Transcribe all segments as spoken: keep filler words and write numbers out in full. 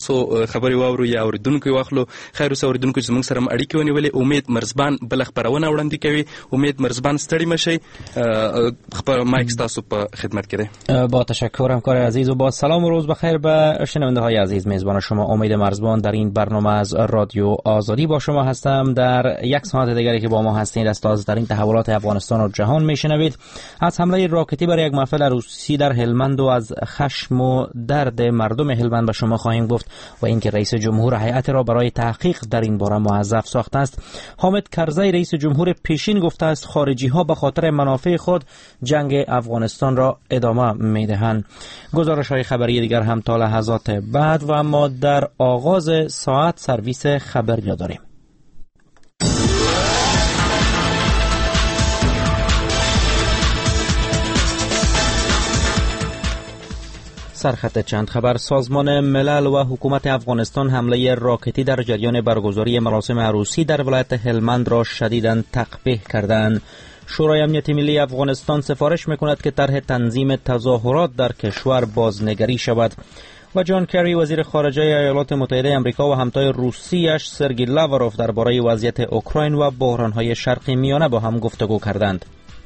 تاسو خبري واورو یا اوریدونکو واخلو. خیر اوس اوریدونکو زموږ سره اړیکې ونیولې. امید مرزبان بل خبرونه وړاندې کوي. امید مرزبان ستړي مشي، خبر مایک تاسو په خدمت کې ده. با تشکر همکار عزیز و با سلام و روز بخیر به شنونده های عزیز. میزبان شما امید مرزبان در این برنامه از رادیو آزادی با شما هستم. در یک ساعت دیگری که با ما هستید از تازه‌ترین تحولات افغانستان و جهان میشنوید. از حمله راکتی بر یک محفل عروسی در هلمند و از خشم و درد مردم هلمند به شما خواهیم گفت و اینکه رئیس جمهور هیئت را برای تحقیق در این باره موظف ساخته است. حامد کرزی رئیس جمهور پیشین گفته است خارجی ها به خاطر منافع خود جنگ افغانستان را ادامه میدهند. گزارش های خبری دیگر هم تا لحظات بعد و اما در آغاز ساعت سرویس خبری داریم. سرخط چند خبر. سازمان ملل و حکومت افغانستان حمله راکتی در جریان برگزاری مراسم عروسی در ولایت هلمند را شدیداً تقبیح کردند. شورای امنیت ملی افغانستان سفارش میکند که طرح تنظیم تظاهرات در کشور بازنگری شود. و جان کری وزیر خارجه ایالات متحده آمریکا و همتای روسیش سرگی لاوروف درباره وضعیت اوکراین و بحران‌های شرق میانه با هم گفتگو کردند.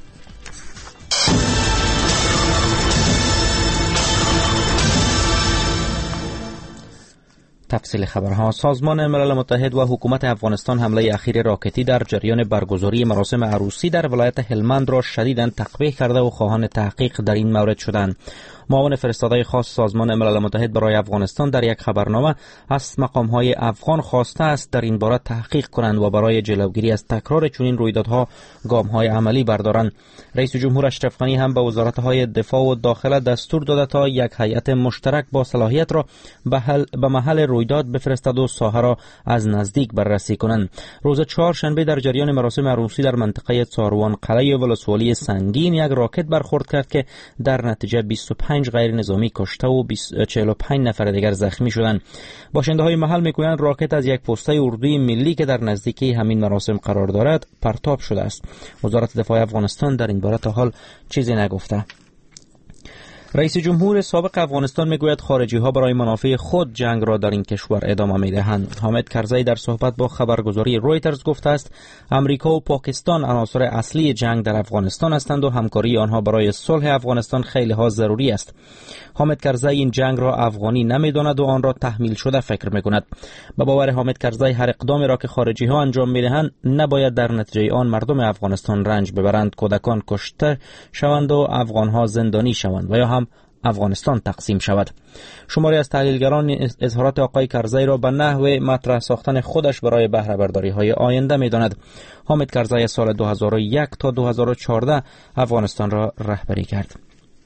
تفصیل خبرها. سازمان ملل متحد و حکومت افغانستان حمله اخیر راکتی در جریان برگزاری مراسم عروسی در ولایت هلمند را شدیداً تقبیح کرده و خواهان تحقیق در این مورد شدند. معاون فرستاده خاص سازمان ملل متحد برای افغانستان در یک خبرنامه از مقام‌های افغان خواسته است در این باره تحقیق کنند و برای جلوگیری از تکرار چنین رویدادها گام‌های عملی بردارند. رئیس جمهور اشرف غنی هم به وزارت‌های دفاع و داخله دستور داده تا یک هیئت مشترک با صلاحیت را به محل رویداد بفرستد و ساحه را از نزدیک بررسی کنند. روز چهارشنبه در جریان مراسم عروسی در منطقه ساروان قلعه ولسوالی سنگین یک راکت برخورد کرد که در نتیجه بیست و پنج غیر نظامی کشته و چهل و پنج نفر دیگر زخمی شدند. باشنده های محل میگویند راکت از یک پسته اردوی ملی که در نزدیکی همین مراسم قرار دارد پرتاب شده است. وزارت دفاع افغانستان در این باره تا حال چیزی نگفته. رئیس جمهور سابق افغانستان میگوید خارجی ها برای منافع خود جنگ را در این کشور ادامه میدهند. حامد کرزی در صحبت با خبرگزاری رویترز گفته است امریکا و پاکستان عناصر اصلی جنگ در افغانستان هستند و همکاری آنها برای صلح افغانستان خیلی ها ضروری است. حامد کرزی این جنگ را افغانی نمیداند و آن را تحمیل شده فکر میکند. به باور حامد کرزی هر اقدامی را که خارجی ها انجام میدهند نباید در نتیجه آن مردم افغانستان رنج ببرند، کودکان کشته شوند و افغان ها زندانی شوند و یا هم افغانستان تقسیم شود. شماری از تحلیلگران اظهارات آقای کرزی را به نحو مطرح ساختن خودش برای بهره برداری های آینده می‌داند. حامد کرزی سال دو هزار و یک تا دو هزار و چهارده افغانستان را رهبری کرد.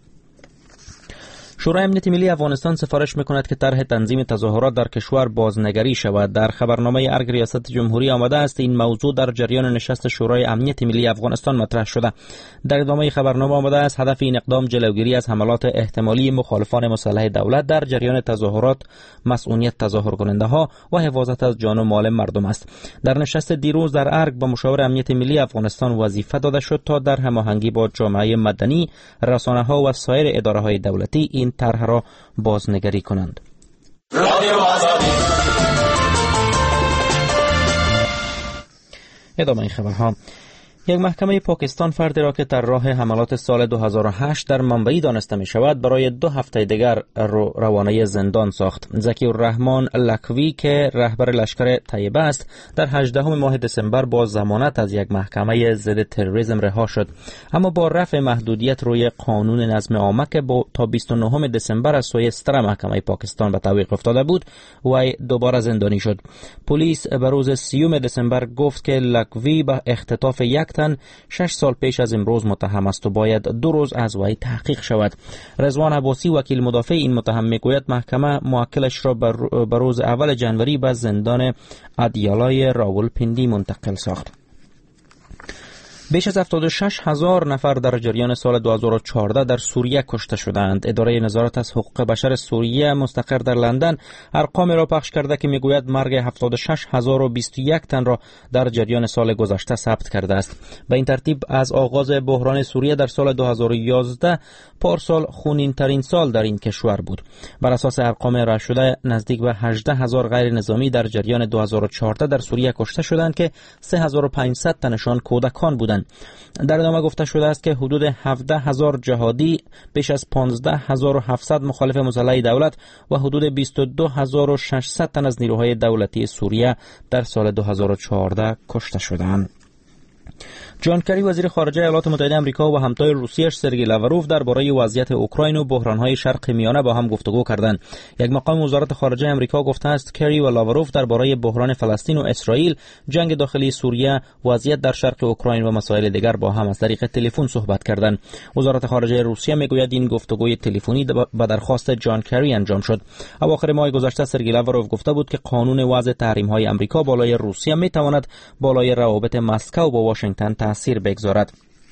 شورای امنیت ملی افغانستان سفارش میکند که طرح تنظیم تظاهرات در کشور بازنگری شود. در خبرنامه ارگ ریاست جمهوری آمده است این موضوع در جریان نشست شورای امنیت ملی افغانستان مطرح شده. در ادامه خبرنامه آمده است هدف این اقدام جلوگیری از حملات احتمالی مخالفان مسلح دولت در جریان تظاهرات، مسئولیت تظاهر کننده ها و حفاظت از جان و مال مردم است. در نشست دیروز در ارگ با مشاور امنیت ملی افغانستان وظیفه داده شد تا در هماهنگی با جامعه مدنی، رسانه ها و سایر اداره های دولتی این طرح را بازنگری کنند. ادامه این خبرها. یک محکمه پاکستان فردی را که در راه حملات سال دو هزار و هشت در منبعی دانسته می شود برای دو هفته دیگر رو روانه زندان ساخت. زکی الرحمن لکوی که رهبر لشکر طیبه است در هجدهم ماه دسامبر با ضمانت از یک محکمه ضد تروریسم رها شد، اما با رفع محدودیت روی قانون نظم عامه که با تا بیست و نهم دسامبر از سوی ستره محکمه پاکستان به تعویق افتاده بود و دوباره زندانی شد. پلیس به روز سیوم دسامبر گفت که لکوی به اختطاف یک تن شش سال پیش از امروز متهم است و باید دو روز از وی تحقیق شود. رضوان عباسی وکیل مدافع این متهم میگوید محکمه موکلش را به روز اول جنوری به زندان ادیالای راولپندی منتقل ساخت. بیش از هفتاد و شش هزار نفر در جریان سال دو هزار و چهارده در سوریه کشته شدند. اداره نظارت از حقوق بشر سوریه مستقر در لندن ارقام را پخش کرده که میگوید مرگ هفتاد و شش هزار و بیست و یک تن را در جریان سال گذشته ثبت کرده است. به این ترتیب از آغاز بحران سوریه در سال دو هزار و یازده پارسال خونین ترین سال در این کشور بود. بر اساس ارقام ارائه شده نزدیک به هجده هزار غیر نظامی در جریان دو هزار و چهارده در سوریه کشته شدند که سه هزار و پانصد تنشان کودکان بودند. در ادامه گفته شده است که حدود هفده هزار جهادی، بیش از پانزده هزار و هفتصد مخالف مسلح دولت و حدود بیست و دو هزار و ششصد تن از نیروهای دولتی سوریه در سال دو هزار و چهارده کشته شدند. جان کری وزیر خارجه ایالات متحده آمریکا و همتای روسیه‌اش سرگئی لاوروف درباره وضعیت اوکراین و بحران‌های شرق میانه با هم گفتگو کردند. یک مقام وزارت خارجه آمریکا گفته است کری و لاوروف درباره بحران فلسطین و اسرائیل، جنگ داخلی سوریه، وضعیت در شرق اوکراین و مسائل دیگر با هم از طریق تلفن صحبت کردند. وزارت خارجه روسیه میگوید این گفتگوی تلفنی به درخواست جان کری انجام شد. اواخر ماه گذشته سرگئی لاوروف گفته بود که قانون وضع تحریم‌های آمریکا بالای روسیه میتواند بالای روابط مسکو با واشنگتن تاثیر بگذارد.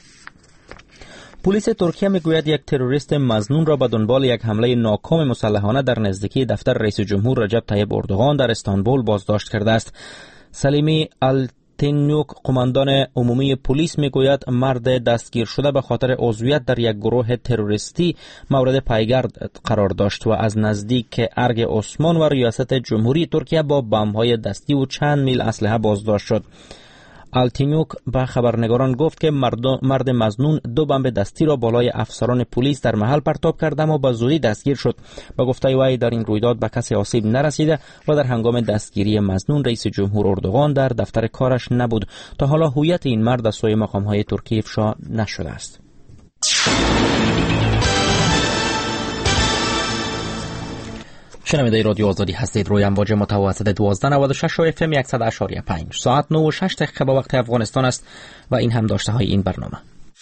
پلیس ترکیه میگوید یک تروریست مظنون را به دنبال یک حمله ناکام مسلحانه در نزدیکی دفتر رئیس جمهور رجب طیب اردوغان در استانبول بازداشت کرده است. سلیمی التینیوک، قماندان عمومی پلیس، میگوید مرد دستگیر شده به خاطر عضویت در یک گروه تروریستی مورد پیگرد قرار داشت و از نزدیک ارگ عثمان و ریاست جمهوری ترکیه با بمب‌های دستی و چند میل اسلحه بازداشت شد. آلتینیوک به خبرنگاران گفت که مرد مظنون دو بمب دستی را بالای افسران پلیس در محل پرتاب کرده و با زودی دستگیر شد. با گفته وی در این رویداد به کسی آسیب نرسیده و در هنگام دستگیری مظنون رئیس جمهور اردوغان در دفتر کارش نبود. تا حالا هویت این مرد از سوی مقام‌های ترکیه افشا نشده است. شنونده رادیو آزادی هستید. روی امواج متوسط دوازده نود و شش اف ام صد و شش و پنج. ساعت نه و شش دقیقه به وقت افغانستان است و این هم داشته های این برنامه.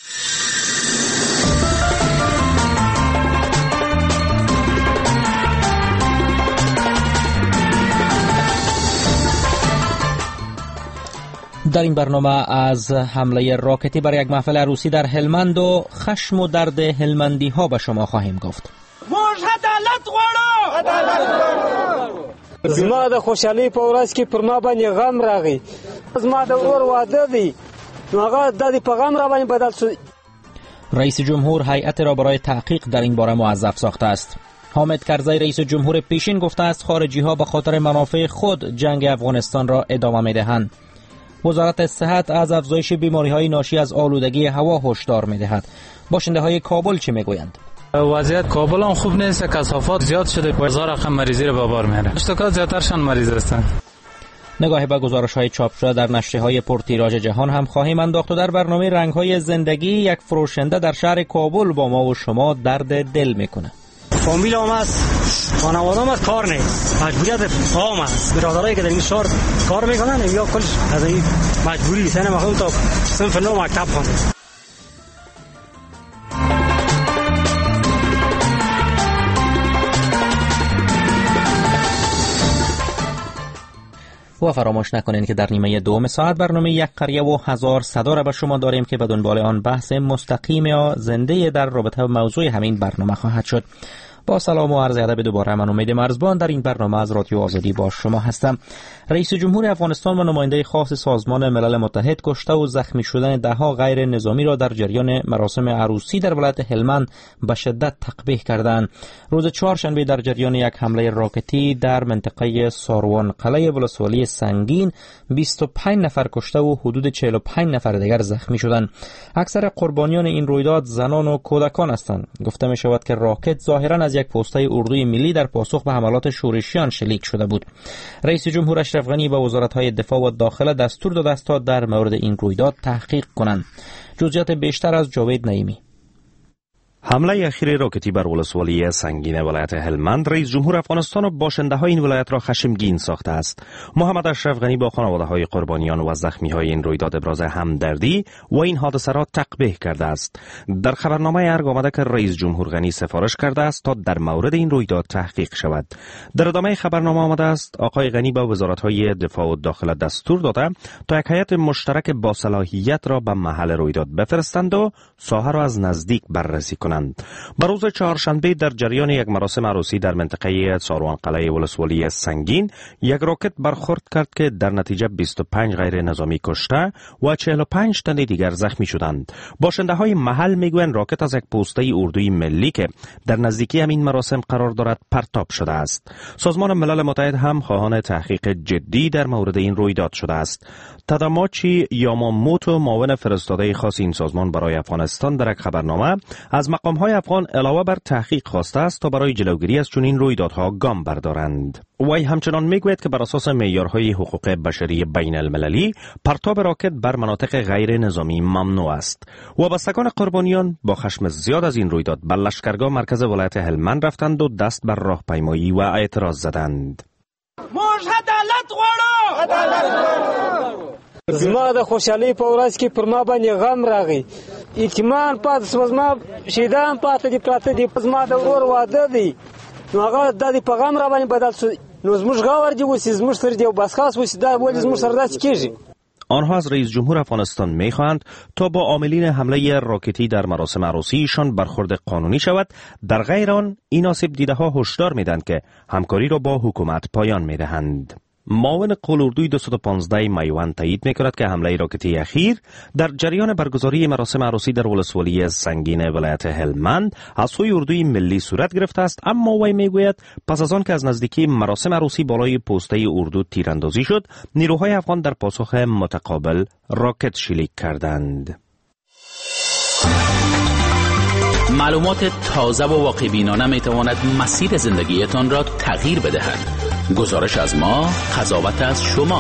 در این برنامه از حمله راکتی بر یک محفل عروسی در هلمند و خشم و درد هلمندی ها به شما خواهیم گفت. عدالت غواړو عدالت غواړو زما د خوشحالۍ په ورځ کې پر ما باندې غم راغی. زما د اور واده دی نو هغه د په غم را باندې بدل شد. رئیس جمهور هیئت را برای تحقیق در این باره موظف ساخته است. حامد کرزی رئیس جمهور پیشین گفته است خارجی ها به خاطر منافع خود جنگ افغانستان را ادامه می‌دهند. وزارت صحت از افزایش بیماری‌های ناشی از آلودگی هوا هشدار می‌دهد. باشنده‌های کابل چه می‌گویند؟ وضعیت کابل هم خوب نیست، کثافات زیاد شده، هزار رقم مریضی رو به بار میاره. اشتکا زیادترشان مریض هستند. نگاهی به گزارش‌های چاپ شده در نشریه‌های پرتیراژ جهان هم خواهیم انداخت و در برنامه رنگ‌های زندگی یک فروشنده در شهر کابل با ما و شما درد دل میکنه. فامیل هم است، خانواده هم است، کار نیست، مجبوریت قام است. برادرایی که در این شهر کار میکنن یا کل از این مجبوری سن مخدوم تا صنف نو مکتب خونده. و فراموش نکنین که در نیمه دوم ساعت برنامه یک قریه و هزار صدا را به شما داریم که به دنبال آن بحث مستقیم یا زنده در رابطه با موضوع همین برنامه خواهد شد. با سلام و عرض ادب دوباره من امید مرزبان در این برنامه از رادیو آزادی با شما هستم. رئیس جمهور افغانستان و نماینده خاص سازمان ملل متحد کشته و زخمی شدن دهها غیر نظامی را در جریان مراسم عروسی در ولایت هلمند به شدت تقبیح کردند. روز چهارشنبه در جریان یک حمله راکتی در منطقه ساروان قلعه ولسوالی سنگین بیست و پنج نفر کشته و حدود چهل و پنج نفر دیگر زخمی شدند. اکثر قربانیان این رویداد زنان و کودکان هستند. گفته می شود که راکت ظاهرا از یک پست‌های اردوی ملی در پاسخ به حملات شورشیان شلیک شده بود. رئیس جمهور اشرف غنی به وزارت‌های دفاع و داخله دستور داده است تا در مورد این رویداد تحقیق کنند. جزئیات بیشتر از جاوید نعیمی. حمله اخیر راکتی بر ولسوالی سنگین ولایت هلمند رئیس جمهور افغانستان و باشنده‌های این ولایت را خشمگین ساخته است. محمد اشرف غنی با خانواده‌های قربانیان و زخمی‌های این رویداد ابراز همدردی و این حادثه را تقبیح کرده است. در خبرنامه ارگ آمده که رئیس جمهور غنی سفارش کرده است تا در مورد این رویداد تحقیق شود. در ادامه خبرنامه آمده است آقای غنی با وزارت‌های دفاع و داخله دستور داده تا یک هیئت مشترک با صلاحیت را به محل رویداد بفرستند و ساحه را از نزدیک بررسی کنند. بر روز چهارشنبه در جریان یک مراسم عروسی در منطقه ساروان قلعه ولسوالی سنگین یک راکت برخورد کرد که در نتیجه بیست و پنج غیر نظامی کشته و چهل و پنج تن دیگر زخمی شدند. باشنده های محل میگویند راکت از یک پوسته اردوی ملی که در نزدیکی همین مراسم قرار دارد پرتاب شده است. سازمان ملل متحد هم خواهان تحقیق جدی در مورد این رویداد شده است. تاداماچی یاماموتو معاون فرستاده خاص این سازمان برای افغانستان در یک خبرنامه از مقام‌های افغان علاوه بر تحقیق خواسته است تا برای جلوگیری از چنین رویدادها گام بردارند. وی همچنان میگوید که بر اساس معیارهای حقوق بشری بین المللی پرتاب راکت بر مناطق غیر نظامی ممنوع است. وابستگان قربانیان با خشم زیاد از این رویداد به لشکرگاه مرکز ولایت هلمند رفتند و دست بر راهپیمایی و اعتراض زدند. موږ عدالت غواړو. عدالت غواړو. زما د خوشحالۍ په ورځ کې پر ما باندې غم راغی. اطمینان پاتې شو، زما شهیدان پاتې دي، پراته دي، زما د ورور واده دی، نو هغه د په غم را باندې بدل شو. نو زموږ غور دی اوسې زموږ سره دی او بس خاص اوسې دا ولې زموږ سره داسې کېږي. آنها از رئیس جمهور افغانستان می‌خواهند تا با عاملین حمله راکتی در مراسم عروسیشان برخورد قانونی شود. در غیر آن این آسیب دیده‌ها هشدار می‌دهند که همکاری را با حکومت پایان می‌دهند. معاون قلوردوی دویست و پانزده میوند تایید می‌کند که حمله راکتی اخیر در جریان برگزاری مراسم عروسی در ولسوالی سنگین ولایت هلمند از سوی اردوی ملی صورت گرفته است، اما وی میگوید پس از آن که از نزدیکی مراسم عروسی بالای پوسته اردو تیراندازی شد، نیروهای افغان در پاسخ متقابل راکت شلیک کردند. معلومات تازه و واقع بینانه می تواند مسیر زندگیتان را تغییر بدهد. گزارش از ما، قضاوت از شما.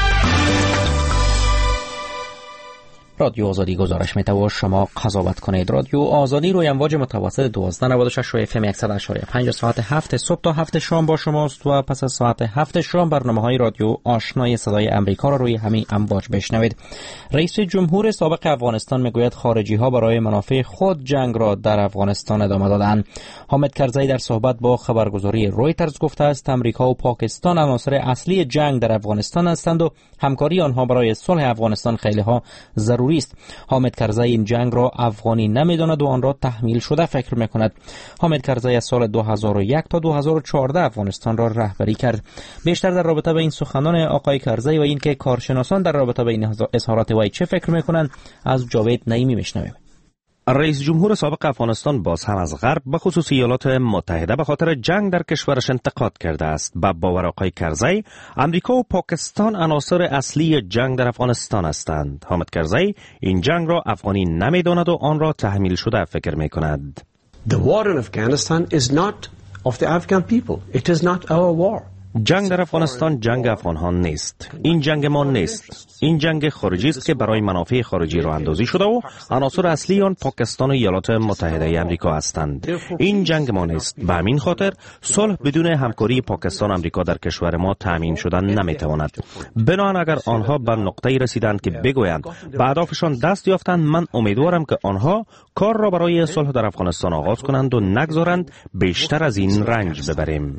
رادیو آزادی گزارش می‌تواند شما قضاوت کنید. رادیو آزادی روی امواج متوسط دوازده نود و شش و اف ام صد و پنج ساعت هفت صبح تا هفت شام با شماست و پس از ساعت هفت شام برنامه‌های رادیو آشنای صدای امریکا را روی همین امواج بشنوید. رئیس جمهور سابق افغانستان میگوید خارجی‌ها برای منافع خود جنگ را در افغانستان ادامه دادند. حامد کرزی در صحبت با خبرگزاری رویترز گفته است امریکا و پاکستان عناصر اصلی جنگ در افغانستان هستند و همکاری آنها برای صلح افغانستان خیلی ها ضروری است. حامد کرزی این جنگ را افغانی نمی‌داند و آن را تحمیل شده فکر می‌کند. حامد کرزی از سال دو هزار و یک تا دو هزار و چهارده افغانستان را رهبری کرد. بیشتر در رابطه با این سخنان آقای کرزی و اینکه کارشناسان در رابطه با این اظهارات وی چه فکر می‌کنند از جاوید نعیمی می‌شنویم. رئیس جمهور سابق افغانستان باز هم از غرب به خصوص ایالات متحده به خاطر جنگ در کشورش انتقاد کرده است. با باور آقای کرزی امریکا و پاکستان عناصر اصلی جنگ در افغانستان هستند. حامد کرزی این جنگ را افغانی نمی‌داند و آن را تحمیل شده فکر می‌کند. The war in Afghanistan is not of the Afghan people. It is not our war. جنگ در افغانستان جنگ افغان‌ها نیست. این جنگ ما نیست. این جنگ خارجی است که برای منافع خارجی راه اندازی شده و عناصر اصلی آن پاکستان و ایالات متحده آمریکا هستند. این جنگ ما نیست. به همین خاطر صلح بدون همکاری پاکستان و آمریکا در کشور ما تامین شدن نمیتواند. بنابراین اگر آنها به نقطه‌ای رسیدند که بگویند به اهدافشان دست یافتند، من امیدوارم که آنها کار را برای صلح در افغانستان آغاز کنند و نگذارند بیشتر از این رنج ببریم.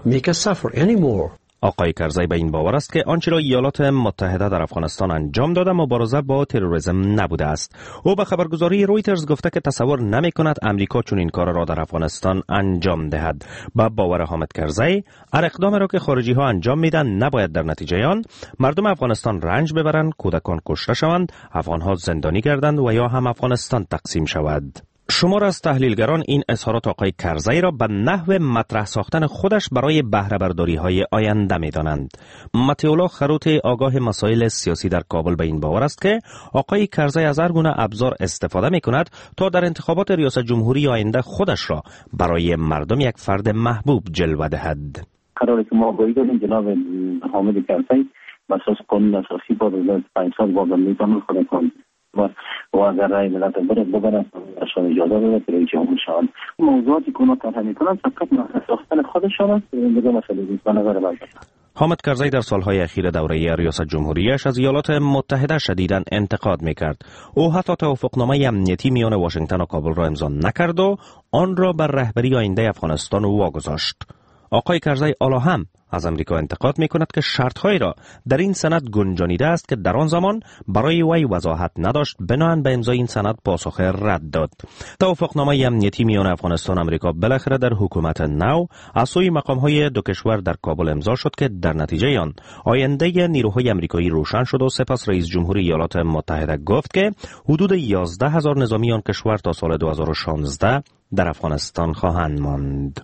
آقای کرزی به این باور است که آنچه را ایالات متحده در افغانستان انجام داده مبارزه با تروریسم نبوده است. او به خبرگزاری رویترز گفته که تصور نمی کند امریکا چون این کار را در افغانستان انجام دهد. با باور حامد کرزی هر اقدامی را که خارجی ها انجام میدن نباید در نتیجه آن مردم افغانستان رنج ببرند، کودکان کشته شوند، افغان ها زندانی گردند و یا هم افغانستان تقسیم شود. شمار از تحلیلگران این اظهارات آقای کرزی را به نحو مطرح ساختن خودش برای بهره برداری های آینده می دانند. متیولا خروت آگاه مسائل سیاسی در کابل به این باور است که آقای کرزی از هر گونه ابزار استفاده می کند تا در انتخابات ریاست جمهوری آینده خودش را برای مردم یک فرد محبوب جلوه دهد. قراره که ما آگاهی دادیم جناب حامد کرزی بساس قانون اساسی با دولت پنج سال با زندگی کامل خود کن و اگر رای ملت برد ببرن شان اجازه بده برای جمهور شان موضوعاتی که اونا طرح میکنن فقط ساختن خودشان است دیگه مسئله نیست به نظر من. حامد کرزی در سالهای اخیر دوره ریاست جمهوریش از ایالات متحده شدیداً انتقاد میکرد. او حتی توافقنامه امنیتی میان واشنگتن و کابل را امضا نکرد و آن را بر رهبری آینده افغانستان واگذاشت. آقای کرزی حالا هم از امریکا انتقاد میکند که شرطهایی را در این سند گنجانیده است که در آن زمان برای وی وضاحت نداشت، بناهن به امضای این سند پاسخ رد داد. توافقنامه امنیتی میان افغانستان و امریکا بالاخره در حکومت نو از سوی مقامهای دو کشور در کابل امضا شد که در نتیجه آن آینده نیروهای امریکایی روشن شد و سپس رئیس جمهور ایالات متحده گفت که حدود یازده هزار نظامی آن کشور تا سال دو هزار و شانزده در افغانستان خواهند ماند.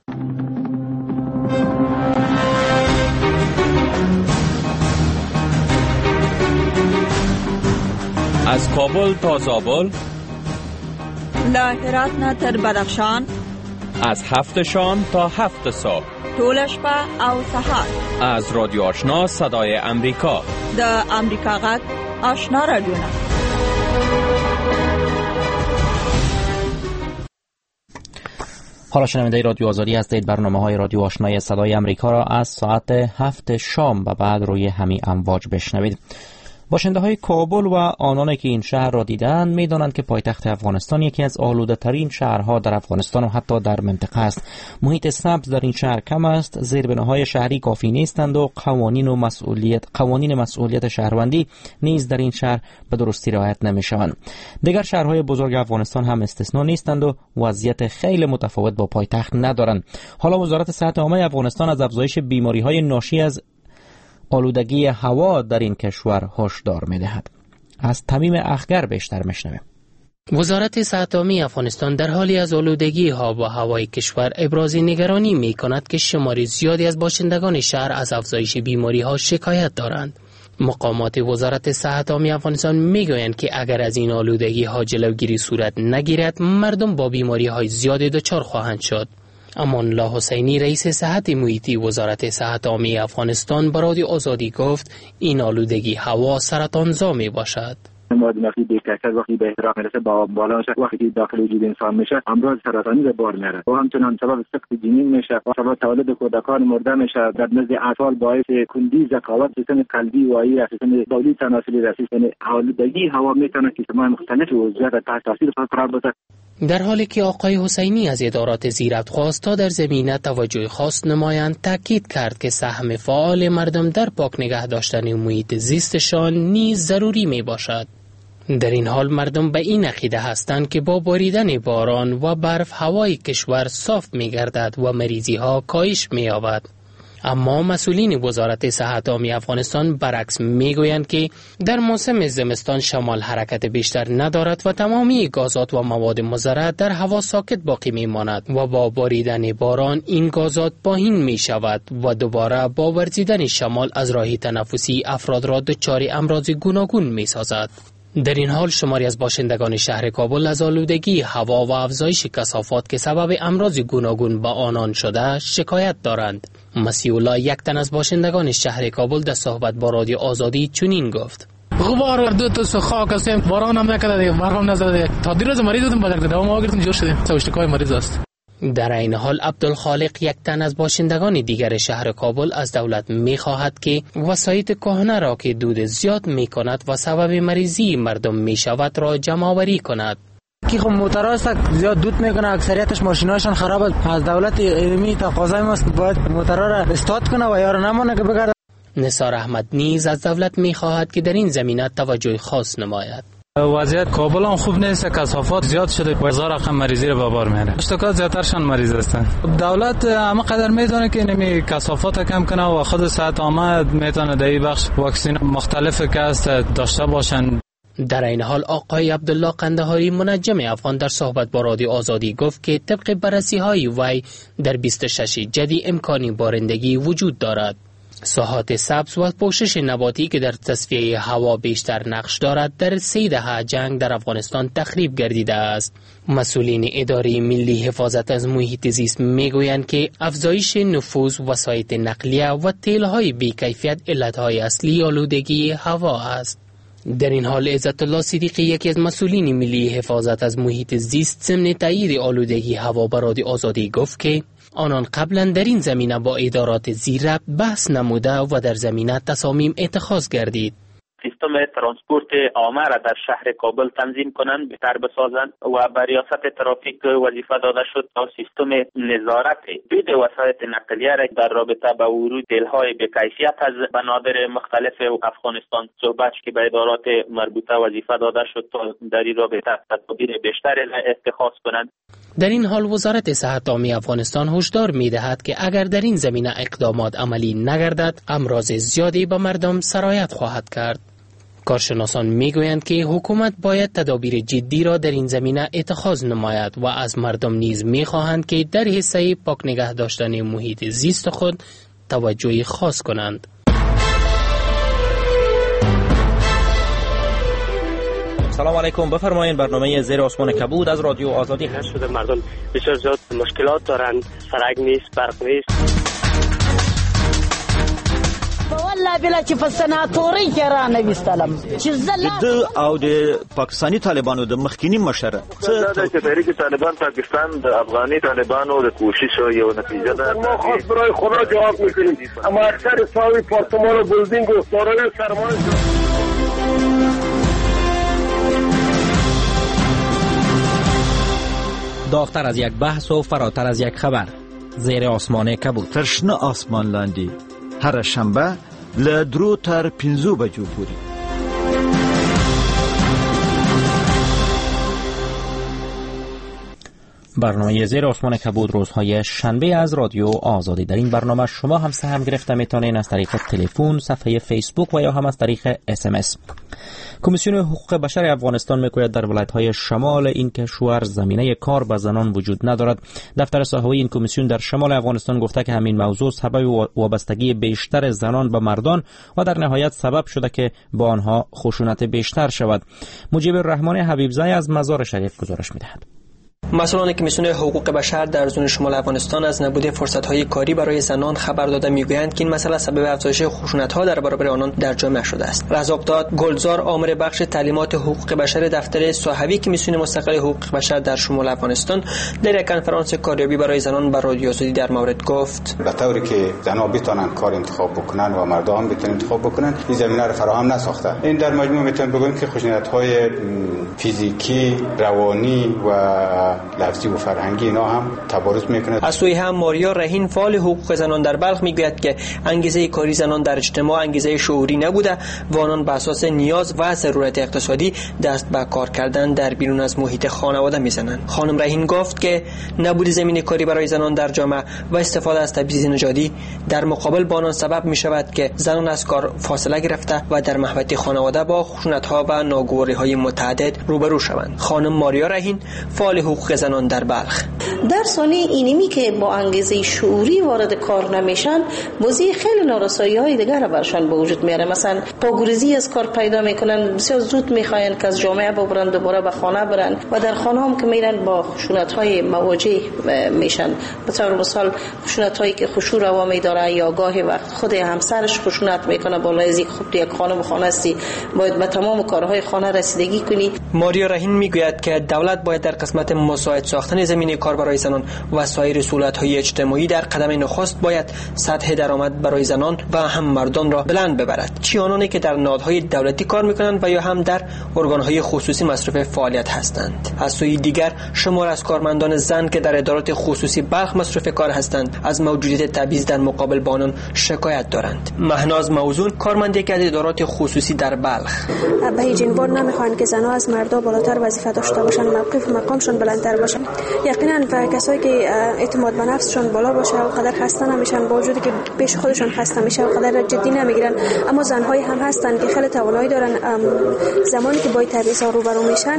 از کابل تا زابل، له هرات نه تر بدخشان، از هفت شام تا هفت صبح، ټول شپه او سهار، از رادیو آشنا صدای امریکا، د امریکا غږ آشنا رادیو. حالا شنونده رادیو آزادی هستید. برنامه های رادیو آشنای صدای امریکا را از ساعت هفت شام و بعد روی همین امواج بشنوید. باشنده های کابل و آنانی که این شهر را دیدند می دانند که پایتخت افغانستان یکی از آلوده ترین شهرها در افغانستان و حتی در منطقه است. محیط سبز در این شهر کم است، زیربناهای شهری کافی نیستند و قوانین و مسئولیت قوانین مسئولیت شهروندی نیز در این شهر به درستی رعایت نمی شوند. دیگر شهرهای بزرگ افغانستان هم استثنا نیستند و وضعیت خیلی متفاوت با پایتخت ندارند. حالا وزارت صحت عامه افغانستان از افزایش بیماری‌های ناشی از آلودگی هوا در این کشور هشدار می‌دهد. از تمیم اخگر بیشتر می‌شنویم. وزارت صحت عامه افغانستان در حالی از آلودگی آب و هوای کشور ابراز نگرانی می‌کند که شماری زیادی از باشندگان شهر از افزایش بیماری‌ها شکایت دارند. مقامات وزارت صحت عامه افغانستان میگویند که اگر از این آلودگی‌ها جلوگیری صورت نگیرد، مردم با بیماری‌های زیادی دچار خواهند شد. امان الله حسینی رئیس صحت محیطی وزارت صحت عامه افغانستان به رادیو آزادی گفت این آلودگی هوا سرطانزا می باشد. مواد وقتی بیکتر وقتی به احتراق میرسه با بالا میشه، وقتی داخل وجود انسان میشه امراض سرطانی به بار میاره و همچنان سبب سقط جنین میشه و سبب تولد کودکان مرده میشه. در نزد اطفال باعث کندی، ذکاوت، سیستم قلبی و ای سیستم تولید تناسلی رسید. یعنی آلودگی هوا میتونه که تمام مختلف وضعیت تحت تاثیر قرار بده. در حالی که آقای حسینی از ادارات زیربط خواست تا در زمینه توجه خاص نمایند، تاکید کرد که سهم فعال مردم در پاک نگه داشتن محیط زیستشان نیز ضروری می باشد. در این حال مردم به این عقیده هستند که با باریدن باران و برف هوای کشور صاف می گردد و مریضی ها کاهش می یابد. اما مسئولین وزارت صحت عامه افغانستان برعکس میگویند که در موسم زمستان شمال حرکت بیشتر ندارد و تمامی گازات و مواد مضر در هوا ساکت باقی میماند و با باریدن باران این گازات پایین می شود و دوباره با ورزیدن شمال از راه تنفسی افراد را دچار امراض گوناگون می سازد. در این حال شماری از باشندگان شهر کابل از آلودگی هوا و افزایش کثافات که سبب امراض گوناگون به آنان شده شکایت دارند. مسیح الله یک تن از باشندگان شهر کابل در صحبت با رادیو آزادی چنین گفت: غبار دو تا خاک هستیم، باران هم نکرده، برف هم نزده، تا دیروز مریض بودیم بعد دوام ما گرفتیم جوش شدیم، سوشتکای مریض است. در این حال عبدالخالق یک تن از باشندگان دیگر شهر کابل از دولت می خواهد که وسایط کهنه را که دود زیاد می کند و سبب مریضی مردم می شود را جمع آوری کند. کی خب موتراست زیاد دود میکنه، اکثریتش ماشیناشون خرابه. از دولت علمی تقاضای ماست که باید موترا را استاد کنه و یارو نمونه که بگرده. نثار احمد نیز از دولت می خواهد که در این زمینه توجه خاص نماید. وضعیت کابل هم خوب نیست، کثافات زیاد شده، هزار رقم مریضی رو به بار میاره. اشتکات زیادترشان مریض هستن. دولت همه قدر میتونه که نمی کثافات کم کنه و خود صحت عامه میتونه در این بخش واکسین مختلف که است داشته باشن. در این حال آقای عبدالله قندهاری منجم افغان در صحبت با رادیو آزادی گفت که طبق بررسی های وی در بیست و شش جدی امکانی بارندگی وجود دارد. ساحات سبز و پوشش نباتی که در تصفیه هوا بیشتر نقش دارد در سه دهه جنگ در افغانستان تخریب گردیده است. مسئولین اداره ملی حفاظت از محیط زیست میگویند که افزایش نفوذ وسایط نقلیه و تیل‌های بی‌کیفیت علتهای اصلی آلودگی هوا است. در این حال عزت الله صدیقی، یکی از مسئولین ملی حفاظت از محیط زیست، ضمن تایید آلودگی هوا به رادیو آزادی گفت که آنان قبلا در این زمینه با ادارات زیرربط بحث نموده و در زمینه تصامیم اتخاذ گردید. سیستم ترانسپورت عامه را در شهر کابل تنظیم کنند، بهتر بسازند و به ریاست ترافیک وظیفه داده شد تا سیستم نظارت دید وسایط نقلیه را در رابطه با ورود دلهای بکیفیت از بنادر مختلف افغانستان صحبت که به ادارات مربوطه وظیفه داده شد تا در این رابطه تدابیر بیشتر اتخاذ کنند. در این حال وزارت صحت عامه افغانستان هشدار می‌دهد که اگر در این زمینه اقدامات عملی نگردد، امراض زیادی به مردم سرایت خواهد کرد. کارشناسان میگویند که حکومت باید تدابیر جدی را در این زمینه اتخاذ نماید و از مردم نیز میخواهند که در حصه پاک نگه داشتن محیط زیست خود توجه خاص کنند. سلام علیکم، بفرمایید. برنامه زیر آسمان کبود از رادیو آزادی هست. شده مردم بسیار زیاد مشکلات دارند، سرک نیست، برق نیست. والله بلا چې په سناتوري کې را نه وستلم چې زله د او د پاکستانی طالبانو د مخکینی مشره څه د تحریک طالبان پاکستان د افغاني طالبانو د کوشش یو نتیجه ده. ما خاص برای خدا جواب میکنیم، اما اکثر ساوی پارتمان و بلدینگ و دارای سرمایه داغتر از یک بحث و فراتر از یک خبر. زیر آسمان کبود. تشنه آسمان لاندی هر شنبه له درو تر پنځو بجو پورې. برنامه زیر آسمان کبود روزهای شنبه از رادیو آزادی. در این برنامه شما هم سهم گرفته میتونین از طریق تلفن، صفحه فیسبوک و یا هم از طریق اس ام اس. کمیسیون حقوق بشر افغانستان میگوید در ولایت‌های شمال این کشور زمینه کار به زنان وجود ندارد. دفتر صحوی این کمیسیون در شمال افغانستان گفته که همین موضوع سبب وابستگی بیشتر زنان به مردان و در نهایت سبب شده که با آنها خشونت بیشتر شود. مجیب الرحمن حبیبزای از مزار شریف گزارش می‌دهد. مسئولان کمیسیون حقوق بشر در زون شمال افغانستان از نبود فرصت‌های کاری برای زنان خبر داده میگویند که این مسئله سبب افزایش خشونت‌ها در برابر آنان در جامعه شده است. رزاق‌داد گلزار، آمر بخش تعلیمات حقوق بشر دفتر صحوی کمیسیون مستقل حقوق بشر در شمال افغانستان در یک کنفرانس کاریابی برای زنان با رادیو آزادی در مورد گفت: به طوری که زنان بتونن کار انتخاب بکنن و مردان هم بتونن انتخاب بکنن، این زمینه رو فراهم نساخته. این در مجموع میتونیم بگوییم که خشونت‌های فیزیکی، روانی و لفظی و فرهنگی اینا هم تبارز میکنه. از سوی هم ماریا رهین، فعال حقوق زنان در بلخ، میگوید که انگیزه کاری زنان در اجتماع انگیزه شعوری نبوده و آنان به اساس نیاز و ضرورت اقتصادی دست به کار کردن در بیرون از محیط خانواده میزنند. خانم رهین گفت که نبود زمینه کاری برای زنان در جامعه و استفاده از تبعیض نژادی در مقابل با آنان سبب میشود که زنان از کار فاصله گرفته و در محوطه خانواده با خشونت‌ها و ناگواری‌های متعدد روبرو شوند. خانم ماریا رهین، فعال حقوق زنان در بلخ: در سانی اینمی که با انگیزه شعوری وارد کار نمیشن، بازی خیلی نارسایی‌های دیگر برشان به وجود میاره. مثلا پاگریزی از کار پیدا میکنن، بسیار زود میخواین که از جامعه ببرن، دوباره به خانه برن و در خانه هم که میرن با خشونت‌های مواجه میشن. به طور مثال خشونت‌هایی که خشوع روامی داره یا گاهی وقت خود همسرش خشونت میکنه بالای از اینکه خب یک خانم خانه هستی باید به تمام کارهای خانه رسیدگی کنی. ماریا رهین میگوید که دولت باید در قسمت مساعد ساختن زمینه کار برای زنان و سایر سهولت‌های اجتماعی در قدم نخست باید سطح درآمد برای زنان و هم مردان را بلند ببرد، چه آنانی که در نهادهای دولتی کار می‌کنند و یا هم در ارگان‌های خصوصی مصروف فعالیت هستند. از سوی دیگر شمار از کارمندان زن که در ادارات خصوصی بلخ مصروف کار هستند از موجودیت تبعیض در مقابل با آنان شکایت دارند. مهناز موزون، کارمند که از ادارات خصوصی در بلخ: به هیچ عنوان نمی‌خواهند که زن‌ها از مردها بالاتر وظیفه داشته باشند، موقف مقامشون بلندتر باشه. یقینا و کسایی که اعتماد به نفسشون بالا باشه و قدر خسته نمیشن، با وجودی که پیش خودشون خسته میشه و قدر جدی نمیگیرن، اما زن‌های هم هستن که خیلی توانایی دارن زمانی که با تبعیض روبرو میشن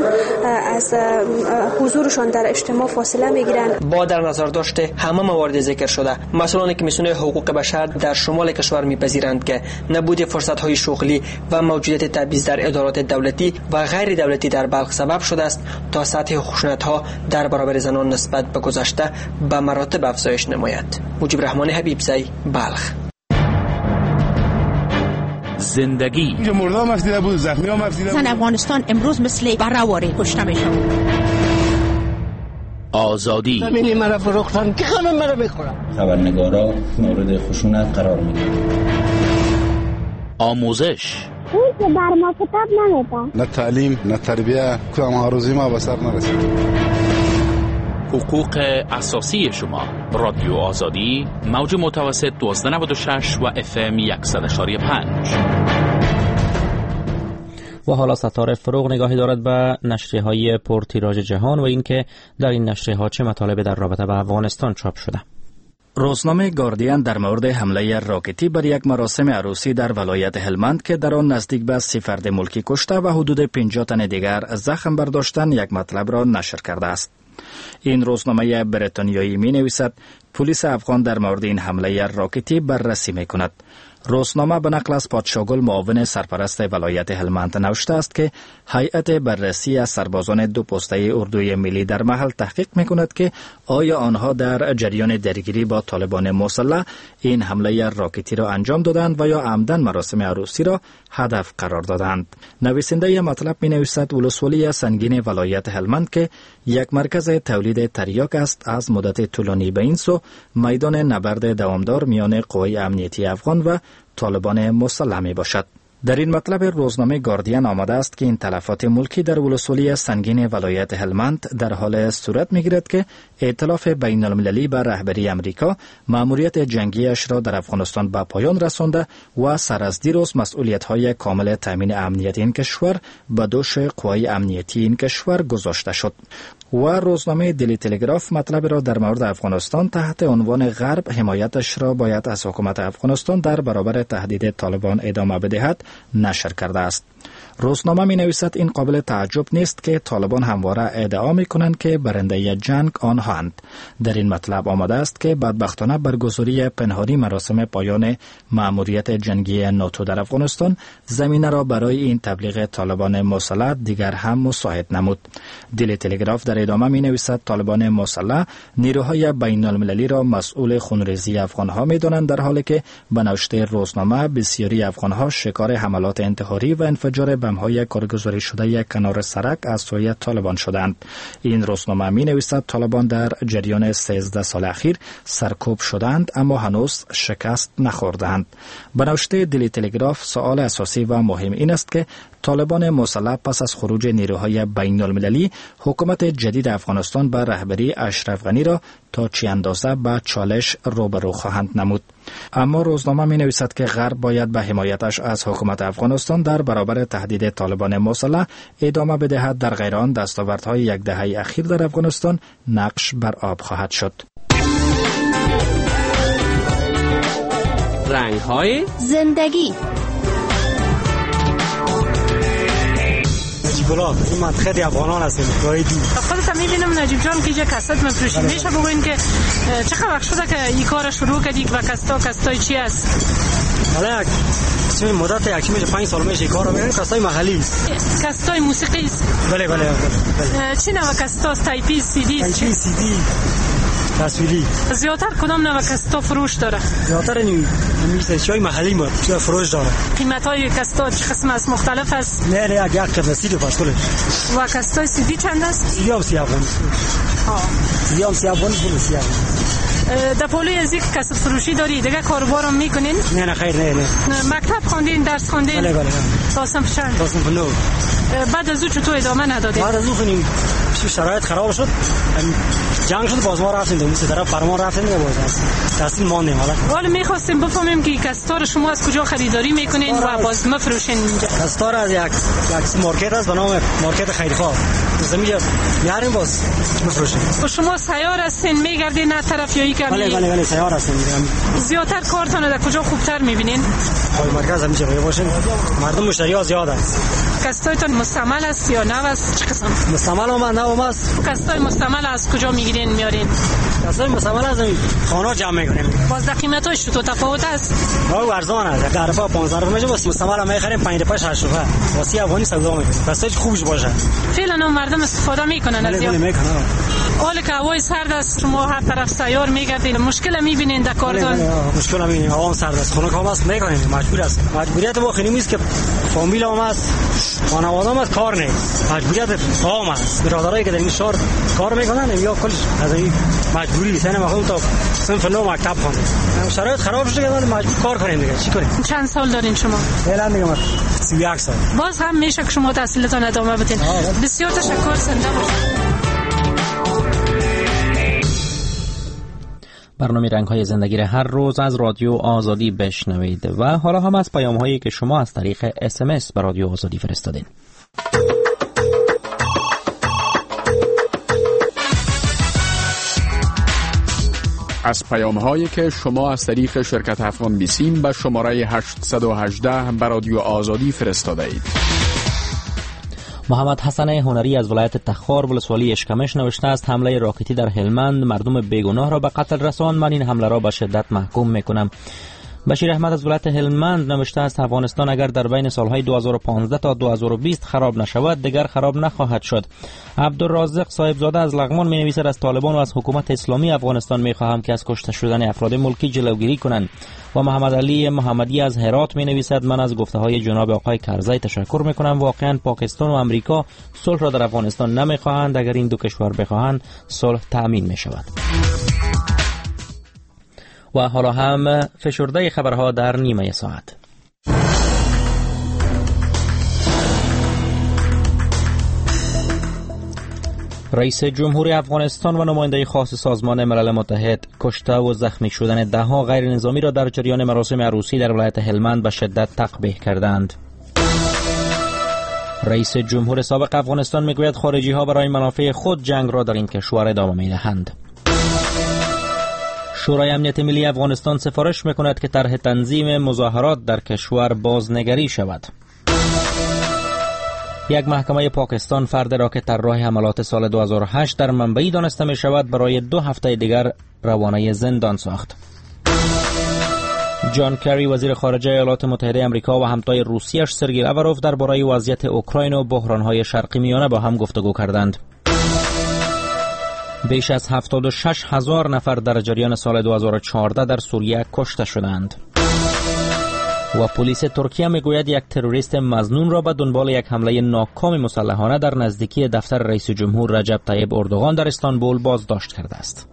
از حضورشون در اجتماع فاصله میگیرن. با در نظر داشته همه موارد ذکر شده، مسئولان کمیسیون حقوق بشر در شمال کشور میپذیرند که نبود فرصت‌های شغلی و موجودیت تبعیض در ادارات دولتی و غیر دولتی در بلخ سبب شده است تا سطح خشونت‌ها در برابر زنان نسبت به گذشته به مراتب افزایش نماید. مجیب الرحمن حبیبزی، بلخ. زندگی. اینجا مردم هم دیده بود، زخمی هم دیده بود. زن افغانستان امروز مثل بره‌واره کشته میشن. آزادی. زمینی مرا فروختن که همه مرا میخورن. خبرنگارا مورد خشونت قرار میدن. آموزش. اون که بر ما کتاب نمیدن. نه تعلیم، نه تربیه، که هم روزی ما به سر نرسید. حقوق اساسی شما. رادیو آزادی، موج متوسط دوازده نود و شش و اف ام صد و شش و پنج. و حالا ستاره فروغ نگاهی دارد به نشریه های پرتیراژ جهان و اینکه در این نشریه ها چه مطالبی در رابطه به افغانستان چاپ شده. روزنامه گاردین در مورد حمله راکتی بر یک مراسم عروسی در ولایت هلمند که در آن نزدیک به سی فرد ملکی کشته و حدود پنجاه تن دیگر زخم برداشتن یک مطلب را نشر کرده است. این روزنامه بریتانیایی می نویسد پلیس افغان در مورد این حمله راکتی بررسی می کند. روزنامه به نقل از پادشاهگل معاون سرپرست ولایت هلمند نوشته است که هیئت بررسی از سربازان دو پسته اردوی ملی در محل تحقیق می کند که آیا آنها در جریان درگیری با طالبان مسلح این حمله راکتی را انجام دادند و یا عمدن مراسم عروسی را هدف قرار دادند. نویسنده مطلب می نویسد ولسوالی سنگین ولایت هلمند که یک مرکز تولید تریاک است از مدت طولانی به این سو میدان نبرد دوامدار میان قوای امنیتی افغان و طالبان مسلح می باشد. در این مطلب روزنامه گاردین آمده است که این تلفات ملکی در ولسوالی سنگین ولایت هلمند در حال صورت می گیرد که ائتلاف بین المللی به رهبری امریکا مأموریت جنگیش را در افغانستان به پایان رسانده و سر از دیروز مسئولیت های کامل تامین امنیت این کشور به دوش قوای امنیتی این کشور گذاشته شد. و روزنامه دیلی تلگراف مطلب را در مورد افغانستان تحت عنوان غرب حمایتش را باید از حکومت افغانستان در برابر تهدید طالبان ادامه بدهد نشر کرده است. روزنامه می نویسد این قابل تعجب نیست که طالبان همواره ادعا می کنند که برنده جنگ آنهاند. در این مطلب آمده است که بدبختانه برگزاری پنهانی مراسم پایان مأموریت جنگی ناتو در افغانستان زمینه را برای این تبلیغ طالبان مسلح دیگر هم مساعد نمود. دیلی تلگراف در ادامه می نویسد طالبان مسلح نیروهای بین المللی را مسئول خونریزی افغانها می دانند، در حالی که به نوشته روزنامه بسیاری افغانها شکار حملات انتحاری و انفجار بم‌های کارگزاری شده یک کنار سرک از سوی طالبان شدند. این روزنامه می نویسد طالبان در جریان سیزده سال اخیر سرکوب شدند اما هنوز شکست نخوردند. به نوشته دیلی تلگراف سوال اساسی و مهم این است که طالبان مسلح پس از خروج نیروهای بین المللی حکومت جدید افغانستان به رهبری اشرف غنی را تا چه اندازه به چالش روبرو خواهند نمود. اما روزنامه می نویسد که غرب باید به حمایتش از حکومت افغانستان در برابر تهدید طالبان مسلح ادامه بدهد، در غیر آن دستاوردهای یک دهه اخیر در افغانستان نقش بر آب خواهد شد. رنگ‌های زندگی. گلاب این منطقه افغانان هستیم گاهی دو خودت میبینم نجیب جان که اینجا کست مفروشی میشه بگوین که چقدر وقت شده که این کار شروع کردی و کستا کستای چی است؟ حالا یک چه مدت یک میشه پنج سال میشه کارو میکنیم. کستای محلی است، کستای موسیقی است. بله بله بله. چی نوع کستا؟ تایپی سی دی تایپی سی دی تصویری. زیادتر کدام نوع کستا فروش داره؟ زیادتر این میشه چای محلی ما چای فروش داره. قیمت های کستا چه قسم است؟ مختلف است؟ نه نه یک یک قسم سی دی پس کلش. و کستای سی دی چند است؟ سی دی هم سی افغانی. ها سی دی هم سی افغانی بود سی افغانی. در پولوی از یک کسب فروشی داری دیگه کاروبار هم میکنین؟ نه نه خیر نه نه. مکتب خوندین، درس خوندین؟ بله بله. تا صنف چند؟ تا صنف نو. بعد از او چطور ادامه ندادی؟ بعد از او خونیم شرایط خراب شد، جنگ شد، باز ما رفتیم دومی طرف فرمان رفتیم دیگه باز تحصیل ماندیم. حالا حالا میخواستیم بفهمیم که کستار شما از کجا خریداری میکنین و باز مفروشین اینجا؟ کستار از یک یک مارکت است به نام مارکت خیرخواه زمینجا میاریم باز مفروشیم. و شما سیار هستین میگردین نه طرف یا یک؟ بله بله بله سیار هستیم. زیادتر کارتون در کجا خوبتر میبینین؟ پای مرکز همینجا باشین، مردم مشتری ها زیاد است. کستایتون مستعمل است یا نو است؟ چه قسم؟ مستعمل هم نو است. کستای مستعمل از کجا میگیرین میارین؟ کستای مستعمل از خانه جمع میکنیم. باز در قیمتاش تو تفاوت است؟ آه ارزان است. در رفاه پانزده روپیه میشه، واسه مستعمل هم میخریم پنج روپیه هشت روپیه. واسه افغانی سودا میکنیم. کستای خوبش باشه. فعلا مردم استفاده میکنن از یا میکنن. حالی که هوای سرد است شما هر طرف سیار میگردین مشکل میبینین در کارتون؟ مشکل میبینیم، هوا سرد است، خونه کام است، میکنیم، مجبور است. مجبوریت ما خیلی نیست که فامیل هم است، خانواده هم است، کار نیست. مجبوریت عام است. برادرایی که در این شهر کار میکنن یا کلش از این مجبوری سن ما تا صنف نو مکتب خوندیم. شرایط خراب شده که مجبور کار کنیم دیگه. چی کنیم؟ چند سال دارین شما؟ الان میگم سی و یک سال. باز هم میشه که شما تحصیلتون ادامه بدین. بسیار تشکر، زنده باشید. برنامه رنگ‌های زندگی را هر روز از رادیو آزادی بشنوید و حالا هم از پیام‌هایی که شما از طریق اس ام اس به رادیو آزادی فرستادین. از پیام‌هایی که شما از طریق شرکت افغان بیسیم به شماره هشت یک هشت به رادیو آزادی فرستاده اید. محمد حسن هنری از ولایت تخار ولسوالی اشکمش نوشته است حمله راکتی در هلمند مردم بیگناه را به قتل رساند. من این حمله را به شدت محکوم میکنم. بشیر احمد از ولایت هلمند نوشته است افغانستان اگر در بین سالهای دو هزار و پانزده تا دو هزار و بیست خراب نشود دیگر خراب نخواهد شد. عبدالرازق صاحبزاده از لغمان می نویسد از طالبان و از حکومت اسلامی افغانستان می خواهم که از کشته شدن افراد ملکی جلوگیری کنند. و محمد علی محمدی از هرات می نویسد من از گفته های جناب آقای کرزی تشکر می کنم. واقعا پاکستان و امریکا صلح را در افغانستان نمی خواهند. اگر این دو کشور بخواهند صلح تأمین می شود. و حالا هم فشرده خبرها در نیمه ساعت. رئیس جمهور افغانستان و نماینده خاص سازمان ملل متحد کشته و زخمی شدن ده ها غیر نظامی را در جریان مراسم عروسی در ولایت هلمند به شدت تقبیح کردند. رئیس جمهور سابق افغانستان میگوید خارجی ها برای منافع خود جنگ را در این کشور ادامه میدهند. شورای امنیت ملی افغانستان سفارش میکند که طرح تنظیم مظاهرات در کشور بازنگری شود. یک محکمه پاکستان فرد را که طراح حملات سال دو هزار و هشت در منبعی دانسته می شود برای دو هفته دیگر روانه زندان ساخت. جان کری وزیر خارجه ایالات متحده آمریکا و همتای روسیش سرگئی لاوروف درباره وضعیت اوکراین و بحران‌های شرقی میانه با هم گفتگو کردند. بیش از هفتاد و شش هزار نفر در جریان سال دو هزار و چهارده در سوریه کشته شدند. و پلیس ترکیه میگوید یک تروریست مظنون را به دنبال یک حمله ناکام مسلحانه در نزدیکی دفتر رئیس جمهور رجب طیب اردوغان در استانبول بازداشت کرده است.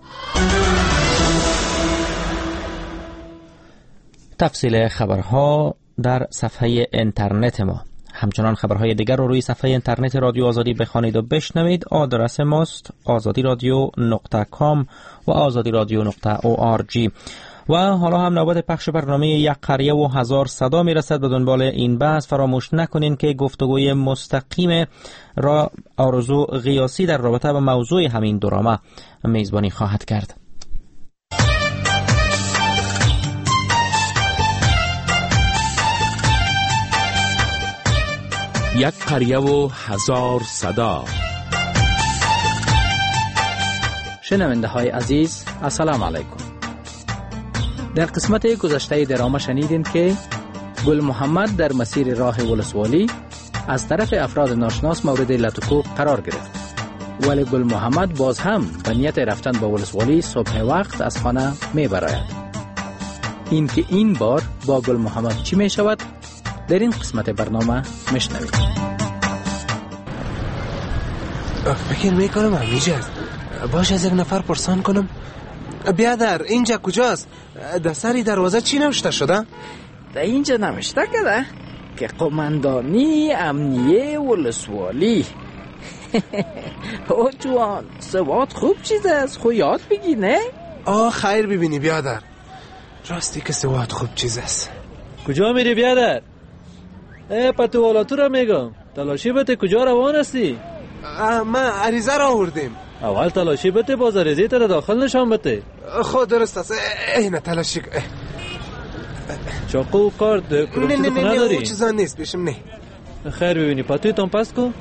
تفصیل خبرها در صفحه اینترنت ما. همچنان خبرهای دیگر رو روی صفحه اینترنت رادیو آزادی بخوانید و بشنوید. آدرس ماست آزادی رادیو نقطه کام و آزادی رادیو نقطه او آر جی. و حالا هم نوبت پخش برنامه یک قریه و هزار صدا میرسد. به دنبال این بحث فراموش نکنین که گفتگوی مستقیم را آرزو غیاسی در رابطه با موضوع همین درامه میزبانی خواهد کرد. یک قریه و هزار صدا. شنونده های عزیز السلام علیکم. در قسمت گذشته درامه شنیدین که گل محمد در مسیر راه ولسوالی از طرف افراد ناشناس مورد لطفو قرار گرفت، ولی گل محمد باز هم به نیت رفتن به ولسوالی صبح وقت از خانه می براید. این که این بار با گل محمد چی می شود در این قسمت برنامه میشنوید. فکر میکنم امیجاز باش از یک نفر پرسان کنم. بیادر اینجا کجاست؟ در سری دروازه چی نوشته شده؟ در اینجا نوشته کده که قماندانی امنیه ولسوالی. او جوان سواد خوب چیز است، خو یاد بگی نه؟ آه خیر ببینی بیادر، راستی که سواد خوب چیز است. کجا میری بیادر؟ ای پتو والاتو را میگم تلاشی بته کجا روان هستی؟ ما عریضه را آوردیم. اول تلاشی بته باز عریضه تا داخل نشان بته. خود درست است. اینه تلاشی. چاقو و کارت نه نه نه نه او چیزا نیست بیشم نه. خیر ببینی پتوی تان پس کن.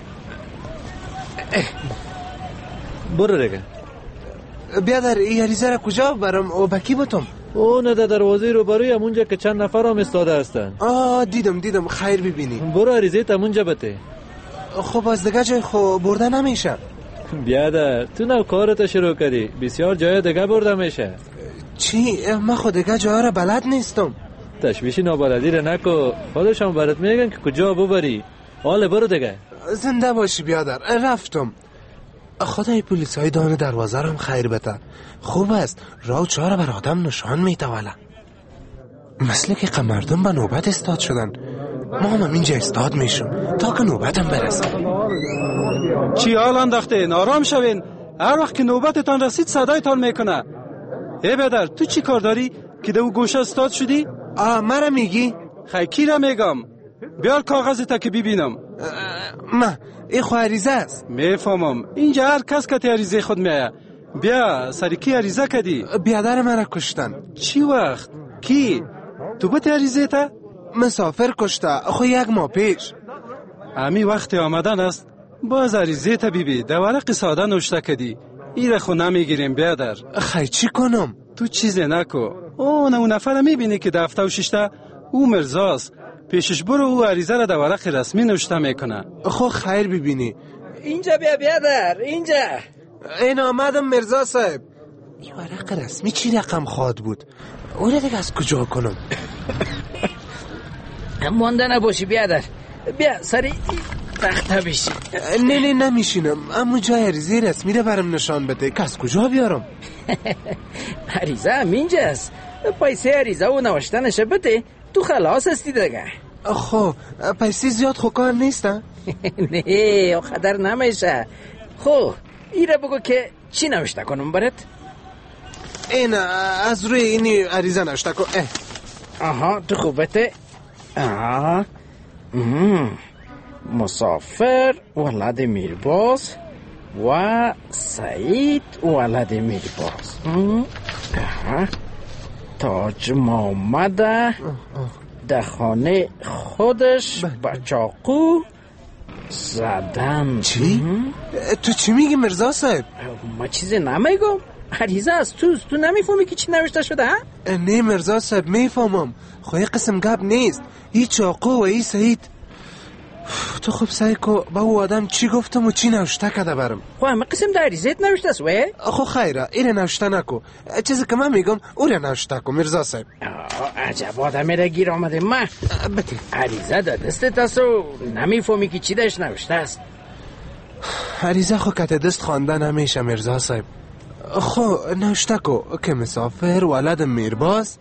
برو دیگه. بیادر این عریضه را کجا برم و بکی بتم؟ او نه در دروازه رو بروی همونجا که چند نفر هم استاده هستن. آه دیدم دیدم خیر ببینی. برو عریضه تا همونجا بته. خب از دیگه جای خو برده نمیشه. بیادر تو نو کارتو شروع کردی، بسیار جای دیگه برده میشه. چی؟ من خود دیگه جای را بلد نیستم. تشویش نابلدی را نکو، خودشان برات میگن که کجا ببری. حالا برو دیگه. زنده باشی بیادر. رفتم. خدای پلیسای دانه دروازه رو هم خیر بده. خوب است راه چهار بر آدم نشان میتواله. مثل که قمردون به نوبت استاد شدن. ما هم اینجا استاد میشم تا که نوبتم برسه. چی حال انداختین؟ آرام شوین. هر وقت که نوبتتان رسید صدایتان میکنه. ای بدر تو چی کار داری که دو گوشه استاد شدی؟ آه مرا میگی؟ خیلی کی را میگم؟ بیار کاغذتا که ببینم. ما این خو عریضه است. میفهمم اینجا هر کس که عریضه خود میایه. بیا سری کی عریضه کدی؟ بیادر مرا کشتن. چی وقت؟ کی؟ تو بت عریضه تا؟ مسافر کشته خو یک ماه پیش. امی وقت آمدن است باز عریضه تا بیبی در ورق ساده نوشته کدی. ایره خو نمیگیریم بیادر. خیلی چی کنم؟ تو چیزی نکو. اون اون نفر میبینی که دفته و ششته او مرزاست. پیشش برو او عریضه را در ورق رسمی نوشته میکنه. خو خیر ببینی. اینجا بیا بیادر اینجا. این آمدم مرزا صاحب. این ورق رسمی چی رقم خواد بود؟ اون دیگه از کجا کنم؟ مانده نباشی بیادر. بیا سری تخته بشی. نه نه نمیشینم. اما جای عریضه رسمی رو برم نشان بده که از کجا بیارم؟ عریضه هم اینجاست. پیسه عریضه و نوشتنش بده تو خلاص هستی دیگه. خب پیسه زیاد خو کار نیسته؟ نه او خدر نمیشه. خب ایره بگو که چی نوشته کنم برات؟ این از روی اینی عریضه نوشته کن. آها تو خوبته. آها مسافر ولد میرباز و سعید ولد میرباز. تاج محمد در خانه خودش با چاقو زدن. چی؟ تو چی میگی مرزا صاحب؟ ما چیزی نمیگم. عریضه از تو تو نمیفهمی که چی نوشته شده ها؟ نه مرزا صاحب میفهمم. خواهی قسم گپ نیست. ای چاقو و ای سعید. تو خوب سعی کو با او آدم چی گفتم و چی نوشته کده برم. خو همه قسم در عریضت نوشته است وی؟ خو خیره ایره نوشته نکو. چیزی که من میگم او را نوشته کو مرزا صاحب. عجب آدمی را گیر آمده. ما بده عریضه در دستت است و نمیفهمی که چی داشت نوشته است. عریضه خو کت دست خواندن همیشه مرزا صاحب. خو نوشته کو که مسافر ولد میرباز.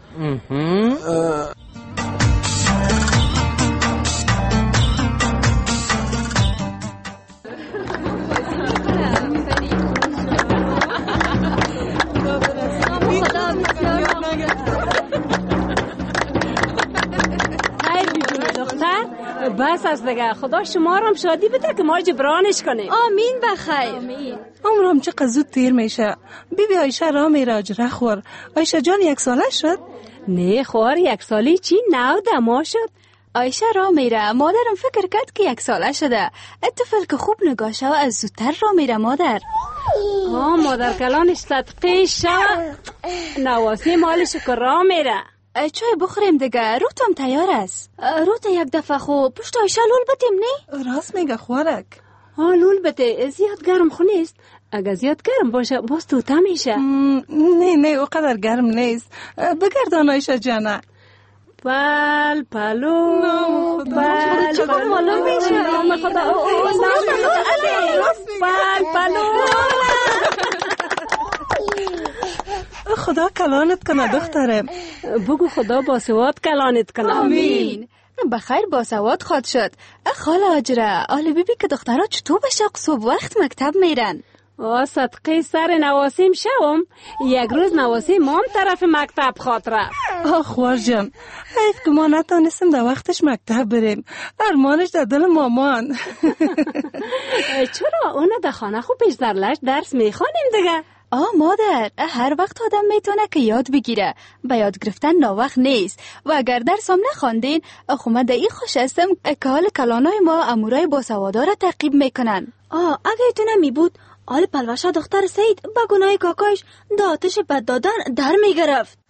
بس از دیگه خدا شما رم شادی بده که ما جبرانش کنیم. آمین بخیر. آمین. عمرم چقدر زود تیر میشه. بی بی آیشه را میره اجره خور. آیشه جان یک ساله شد؟ نه خور یک سالی چی نو دما شد. آیشه را میره. مادرم فکر کرد که یک ساله شده. اتفاق که خوب نگاه شو از زودتر را میره مادر. آه مادر کلانش صدقه شو. نواسی مالش که را میره. چای بخوریم دیگه. روتم تیار است. روت یک دفعه خو پشت آیشه لول بتیم نه؟ راست میگه خوارک. آه لول بته زیاد گرم خو نیست. اگه زیاد گرم باشه باز توتا میشه. نه نه اوقدر گرم نیست. بگردان آیشه جانه. پل پلو پل پلو میشه. خدا پل پلو. خدا کلانت کنه دخترم. بگو خدا با سواد کلانت کنه. آمین. بخیر با سواد خواد شد. خاله اجره آله بیبی که دخترها چطور به شوق صبح وقت مکتب میرن؟ آه صدقه سر نواسیم شوم. یک روز نواسیم مام طرف مکتب خواد رفت. آه خوار جان حیف که ما نتانستیم در وقتش مکتب بریم. ارمانش در دل مامان. چرا اون در خانه خوب پیش درلش درس میخوانیم دیگه. آه مادر هر وقت آدم میتونه که یاد بگیره. به یاد گرفتن ناوقت نیست. و اگر درس هم نخواندین خو من در این خوش هستم که حال کلانای ما امورای با سوادا را تعقیب میکنن. آه اگه ایتو نمی بود آل پلوشا دختر سید با گناه کاکایش دا آتش بد دادن در میگرفت.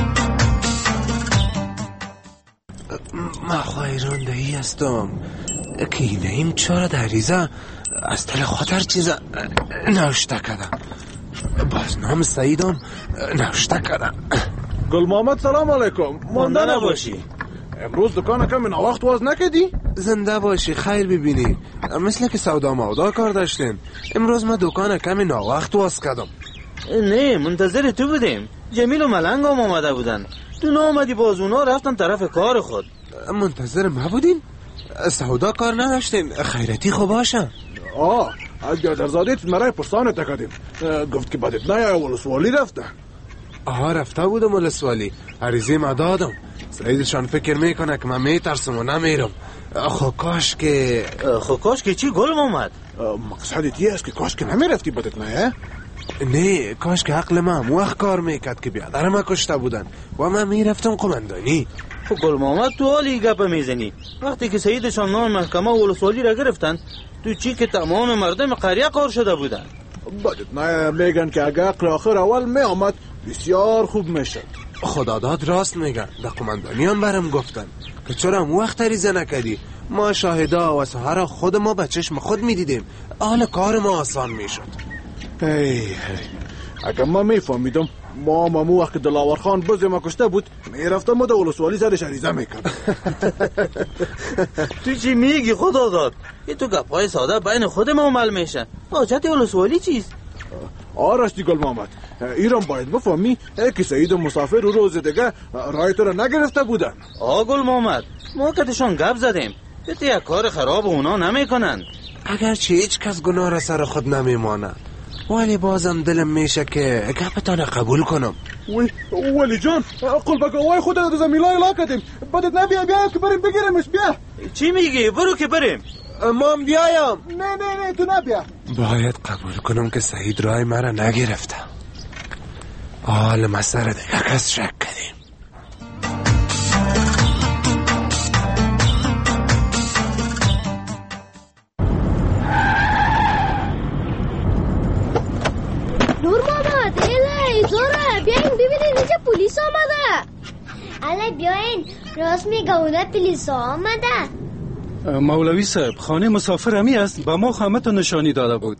ما خواهیران دهی هستم. که اینه چرا در ریزه از دل خاطر چیزا نوشته کردم. باز نام سعیدم نوشته کردم. گل محمد سلام علیکم. مانده نباشی. امروز دکان کم اینا وقت واز نکدی؟ زنده باشی، خیر ببینی. مثل که سودا مودا کار داشتیم. امروز ما دکان کم اینا وقت واز کردم. نه منتظر تو بودیم. جمیل و ملنگ هم آمده بودن. تو نامدی باز اونا رفتن طرف کار خود. منتظر ما بودین؟ سودا کار نداشتیم. خیرتی خوب باشم. آه از گردرزادیت مرای پرسانه تکدیم. گفت که بدت نه ولسوالی رفته. آها رفته بودم ولسوالی. عریضه ما دادم. سعیدشان فکر میکنه که من میترسم و نمیرم. خو کاش که خو کاش که چی گل محمد؟ مقصدت یه است که کاش که نمیرفتی بدت نه؟ نه کاش که عقل ما موخ کار میکرد که بیادر ما کشته بودن و من میرفتم قماندانی. خب گل محمد تو حالی گپ میزنی. وقتی که سعیدشان نام محکمه ولسوالی را گرفتن تو چی که تمام مردم قریه کار شده بودن. بدت نه میگن که اگه عقل آخر اول می آمد بسیار خوب میشد. خدا داد راست میگن. در قماندانی هم برم گفتن که چرا مو وقت ریزه نکردی. ما شاهدا و سهرا خود ما به چشم خود میدیدیم. حال کار ما آسان میشد. هی هی اگه ما میفهمیدم ما مامو وقت دلاور خان بز ما کشته بود میرفتم و در ولسوالی زدش عریضه میکرد. تو چی میگی خدا داد؟ این تو گپای ساده بین خود ما عمل میشه. حاجت ولسوالی چیست؟ آرشتی گل محمد ایران باید بفهمی که سعید مسافر رو روز دیگه رای تو را نگرفته بودن. آه گل محمد ما کتشان گپ زدیم دیتی یک کار خراب اونا نمیکنن. اگرچه هیچ کس گناه را سر خود نمیمانه ولی بازم دلم میشه که گپتان قبول کنم. وی ولی جان قلب گوای خود رو زمیلای لا کردیم. بدت نبیا بیا که بریم بگیرمش. بیا. چی میگی؟ برو که بریم. ما هم بیایم. نه نه نه تو نبیا. باید قبول کنم که سعید رای مرا نگرفته. حال ما سر دیگه کس شک کردیم. نور محمد ایله زوره بیاین ببینید اینجا پلیس آمده. اله بیاین راست میگه اونه پلیس آمده. مولوی صاحب خانه مسافر همی است با ما خامت و نشانی داده بود.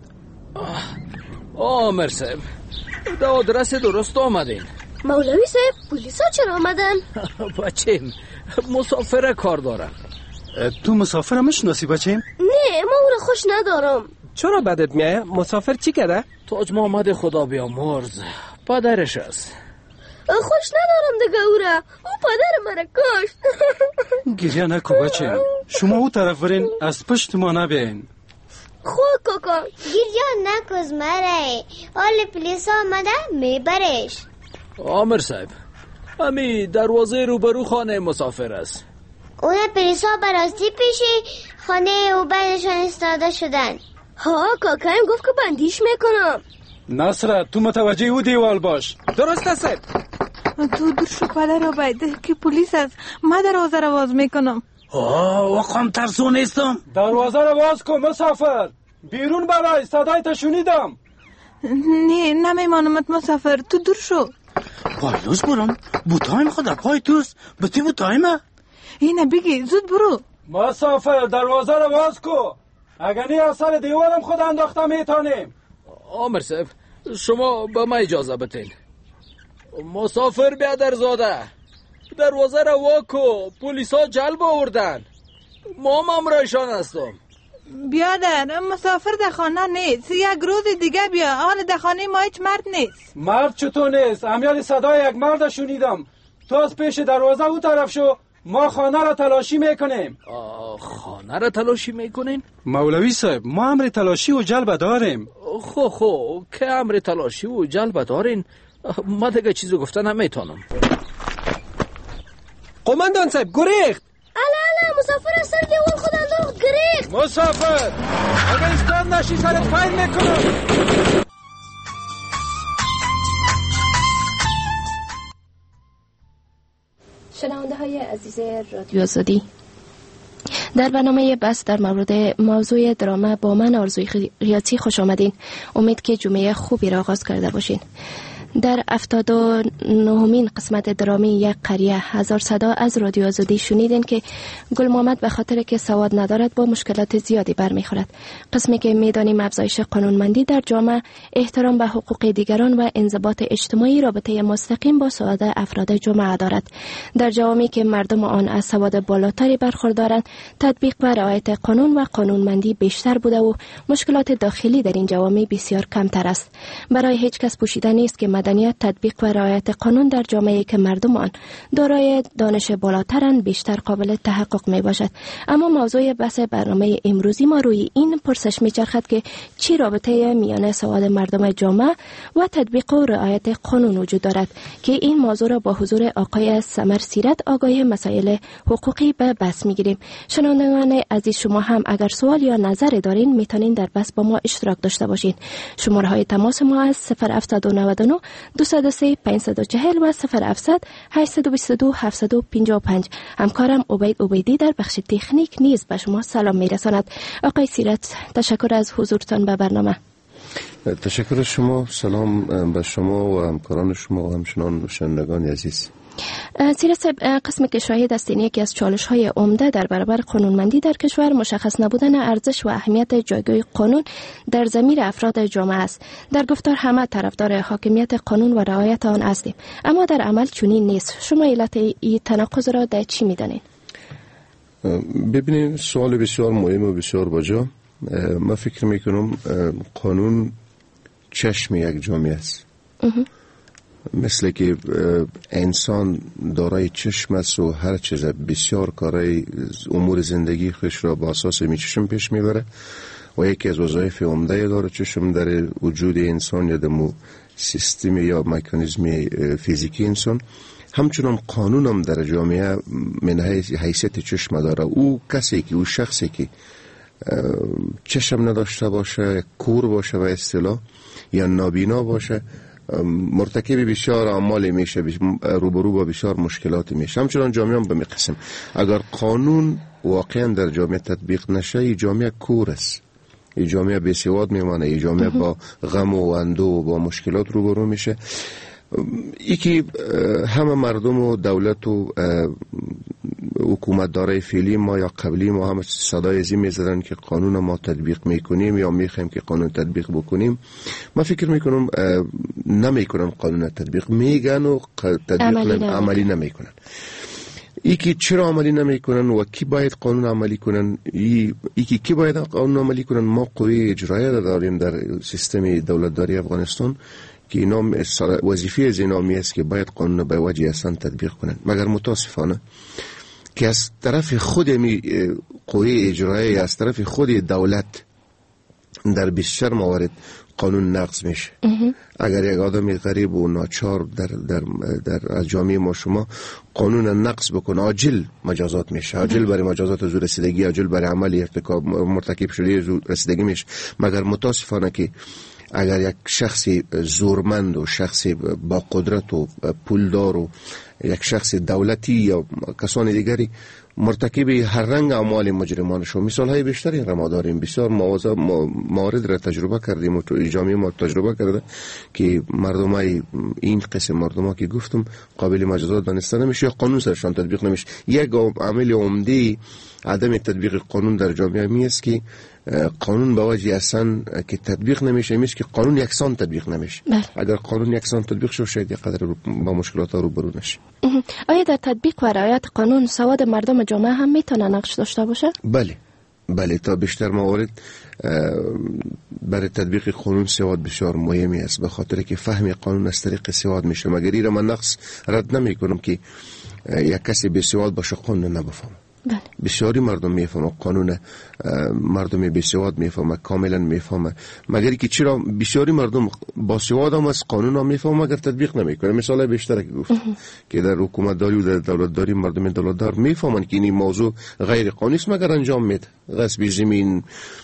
آمر صاحب در آدرس درست آمدین. مولوی صاحب پلیس ها چرا آمدن؟ بچیم مسافر کار دارم. تو مسافر هم شناسی بچیم؟ نه ما او را خوش ندارم. چرا بدت میایه؟ مسافر چی کرده؟ تاج محمد خدا بیامرز پدرش است. خوش ندارم دیگه او را. او پدر مرا کشت. گریه نکو بچه. شما او طرف برین از پشت ما نبین. خواه کاکا گریه نکوز مره. حال پلیس آمده میبرش. آمر صاحب همی دروازه روبرو خانه مسافر است. اون پلیس ها براستی پیشی خانه او بینشان استاده شدن. ها کاکایم گفت که بندیش میکنم. نصرت تو متوجه او دیوال باش. درست است. تو دور شو پدر آبایده که پلیس است. من دروازه رو باز میکنم. آه وقام ترسو نیستم. دروازه رو باز کن مسافر. بیرون برای صدای تا شنیدم. نه نمیمانمت مسافر تو دور شو. پایلوز برم بوتایم خود پای توست بطی بوتایمه. اینه بگی زود برو. مسافر دروازه رو باز کن. اگر نی اثر دیوارم خود انداخته میتانیم. آمر صاحب شما به ما اجازه بتین. مسافر بیادر زاده دروازه رو واکو پلیس ها جلب آوردن. ما مامرایشان هستم. بیادر مسافر در خانه نیست. یک روز دیگه بیا. حال در خانه ما هیچ مرد نیست. مرد چطور نیست؟ امیال صدای یک مرد شنیدم. تو از پیش دروازه او طرف شو. ما خانه را تلاشی میکنیم. خانه را تلاشی میکنین؟ مولوی صاحب ما امر تلاشی و جلب داریم. خو خو که امر تلاشی و جلب دارین؟ ما دیگه چیزو گفتن نمیتونم. قماندان صاحب گریخت. اله اله مسافر از سر دیوان خود انداخت گریخت. مسافر اگه استاد نشی سرت فایل میکنم. شنونده های عزیز رادیو آزادی، در برنامه بس در مورد موضوع درامه با من آرزوی ریاضی خوش آمدین. امید که جمعه خوبی را آغاز کرده باشین. در هفتاد و نهمین قسمت درامی یک قریه هزار صدا از رادیو آزادی شنیدین که گل محمد به خاطر که سواد ندارد با مشکلات زیادی برمیخورد. قسمی که میدانیم افزایش قانونمندی در جامعه، احترام به حقوق دیگران و انضباط اجتماعی رابطه مستقیم با سعادت افراد جامعه دارد. در جوامعی که مردم آن از سواد بالاتری برخوردارند، تطبیق و رعایت قانون و قانونمندی بیشتر بوده و مشکلات داخلی در این جوامع بسیار کمتر است. برای هیچ کس پوشیده نیست که مدنیت، تطبیق و رعایت قانون در جامعه‌ای که مردم آن دارای دانش بالاترند بیشتر قابل تحقق می باشد. اما موضوع بحث برنامه امروزی ما روی این پرسش می چرخد که چی رابطه میان سواد مردم جامعه و تطبیق و رعایت قانون وجود دارد که این موضوع را با حضور آقای سمر سیرت آگاه مسائل حقوقی به بحث می گیریم. شنوندگان عزیز، شما هم اگر سوال یا نظر دارین میتونین در بحث با ما اشتراک داشته باشین. شماره های تماس ما از صفر هفت نه نه دو صفر سه پنج چهار صفر و صفر هفت هشت دو دو هفت پنج پنج. همکارم عبید عبیدی در بخش تکنیک نیز به شما سلام میرساند. آقای سیرت، تشکر از حضورتان به برنامه. تشکر از شما، سلام به شما و همکاران شما و همچنان شنوندگان عزیز. سیرت، قسمی که شاهد هستین یکی از چالش های عمده در برابر قانونمندی در کشور مشخص نبودن ارزش و اهمیت جایگاه قانون در ضمیر افراد جامعه است. در گفتار همه طرفدار حاکمیت قانون و رعایت آن هستیم، اما در عمل چنین نیست. شما علت این تناقض را در چی میدانید؟ ببینید، سوال بسیار مهم و بسیار باجا. من فکر میکنم قانون چشم یک جامعه است. مثل که انسان دارای چشم است و هر چیز بسیار کارهای امور زندگی خودش را با اساس می چشم پیش میبره و یکی از وظایف عمده داره چشم در وجود انسان یا در سیستم یا مکانیزم فیزیکی انسان. همچنان قانون هم در جامعه من حیثیت چشم داره. او کسی که او شخصی که چشم نداشته باشه، کور باشه و اصطلاح یا نابینا باشه، مرتکب بسیار اعمال میشه، روبرو با بسیار مشکلات میشه. همچنان جامعه هم به می قسم اگر قانون واقعا در جامعه تطبیق نشه، این جامعه کور است، این جامعه بی‌سواد میمانه، این جامعه با غم و اندوه و با مشکلات روبرو میشه. یکی همه مردم و دولت و حکومت دارای فعلی ما یا قبلی ما هم صدای زی میزدن که قانون ما تطبیق میکنیم یا میخوایم که قانون تطبیق بکنیم. من فکر میکنم نمیکنن قانون تطبیق، میگن و تطبیق عملی, عملی نمیکنن. یکی چرا عملی نمیکنن و کی باید قانون عملی کنن؟ یکی کی باید قانون عملی کنن؟ ما قوی اجرایی داریم در سیستم دولتداری افغانستان که اینا وظیفه از اینا می است که باید قانون به وجه اصلا تطبیق کنن، مگر متاسفانه که از طرف خود می قوی اجرایی، از طرف خود دولت در بیشتر موارد قانون نقض میشه. اگر یک آدم غریب و ناچار در در در از جامعه ما شما قانون نقض بکنه، عاجل مجازات میشه، عاجل برای مجازات زور رسیدگی، عاجل برای عمل ارتکاب مرتکب شده زور رسیدگی میشه. مگر متاسفانه که اگر یک شخصی زورمند و شخصی با قدرت و پولدار و یک شخص دولتی یا کسان دیگری مرتکب هر رنگ اعمال مجرمانه شو، مثال های بیشتری را ما داریم، بسیار موازا موارد را تجربه کردیم و جامعه ما تجربه کرده که مردم های این قسم مردم ها که گفتم قابل مجازات دانسته نمیشه یا قانون سرشان تطبیق نمیشه. یک عامل عمده عدم تطبیق قانون در جامعه می است که قانون به وجه اصلا که تطبیق نمیشه، میشه که قانون یکسان تطبیق نمیشه. بله. اگر قانون یکسان تطبیق شد شاید یک قدر با مشکلات روبرو نشه. آیا در تطبیق و رعایت قانون سواد مردم جامعه هم میتونه نقش داشته باشه؟ بله بله، تا بیشتر موارد برای تطبیق قانون سواد بسیار مهمی است، به خاطر که فهم قانون از طریق سواد میشه. مگر این را من نقص رد نمی کنم که یک کسی بی سواد باشه قانون نبفهمه. بله. بسیاری مردم میفهمه قانون، مردم بیسواد میفهمه، کاملا میفهمه، مگر که چرا بسیاری مردم با سواد هم از قانون هم میفهمه مگر تطبیق نمیکنه. مثال بیشتر که گفت که در حکومت داری و در دولت داری مردم دولتدار میفهمن که این موضوع غیر قانونی است مگر انجام میده. غصب زمین،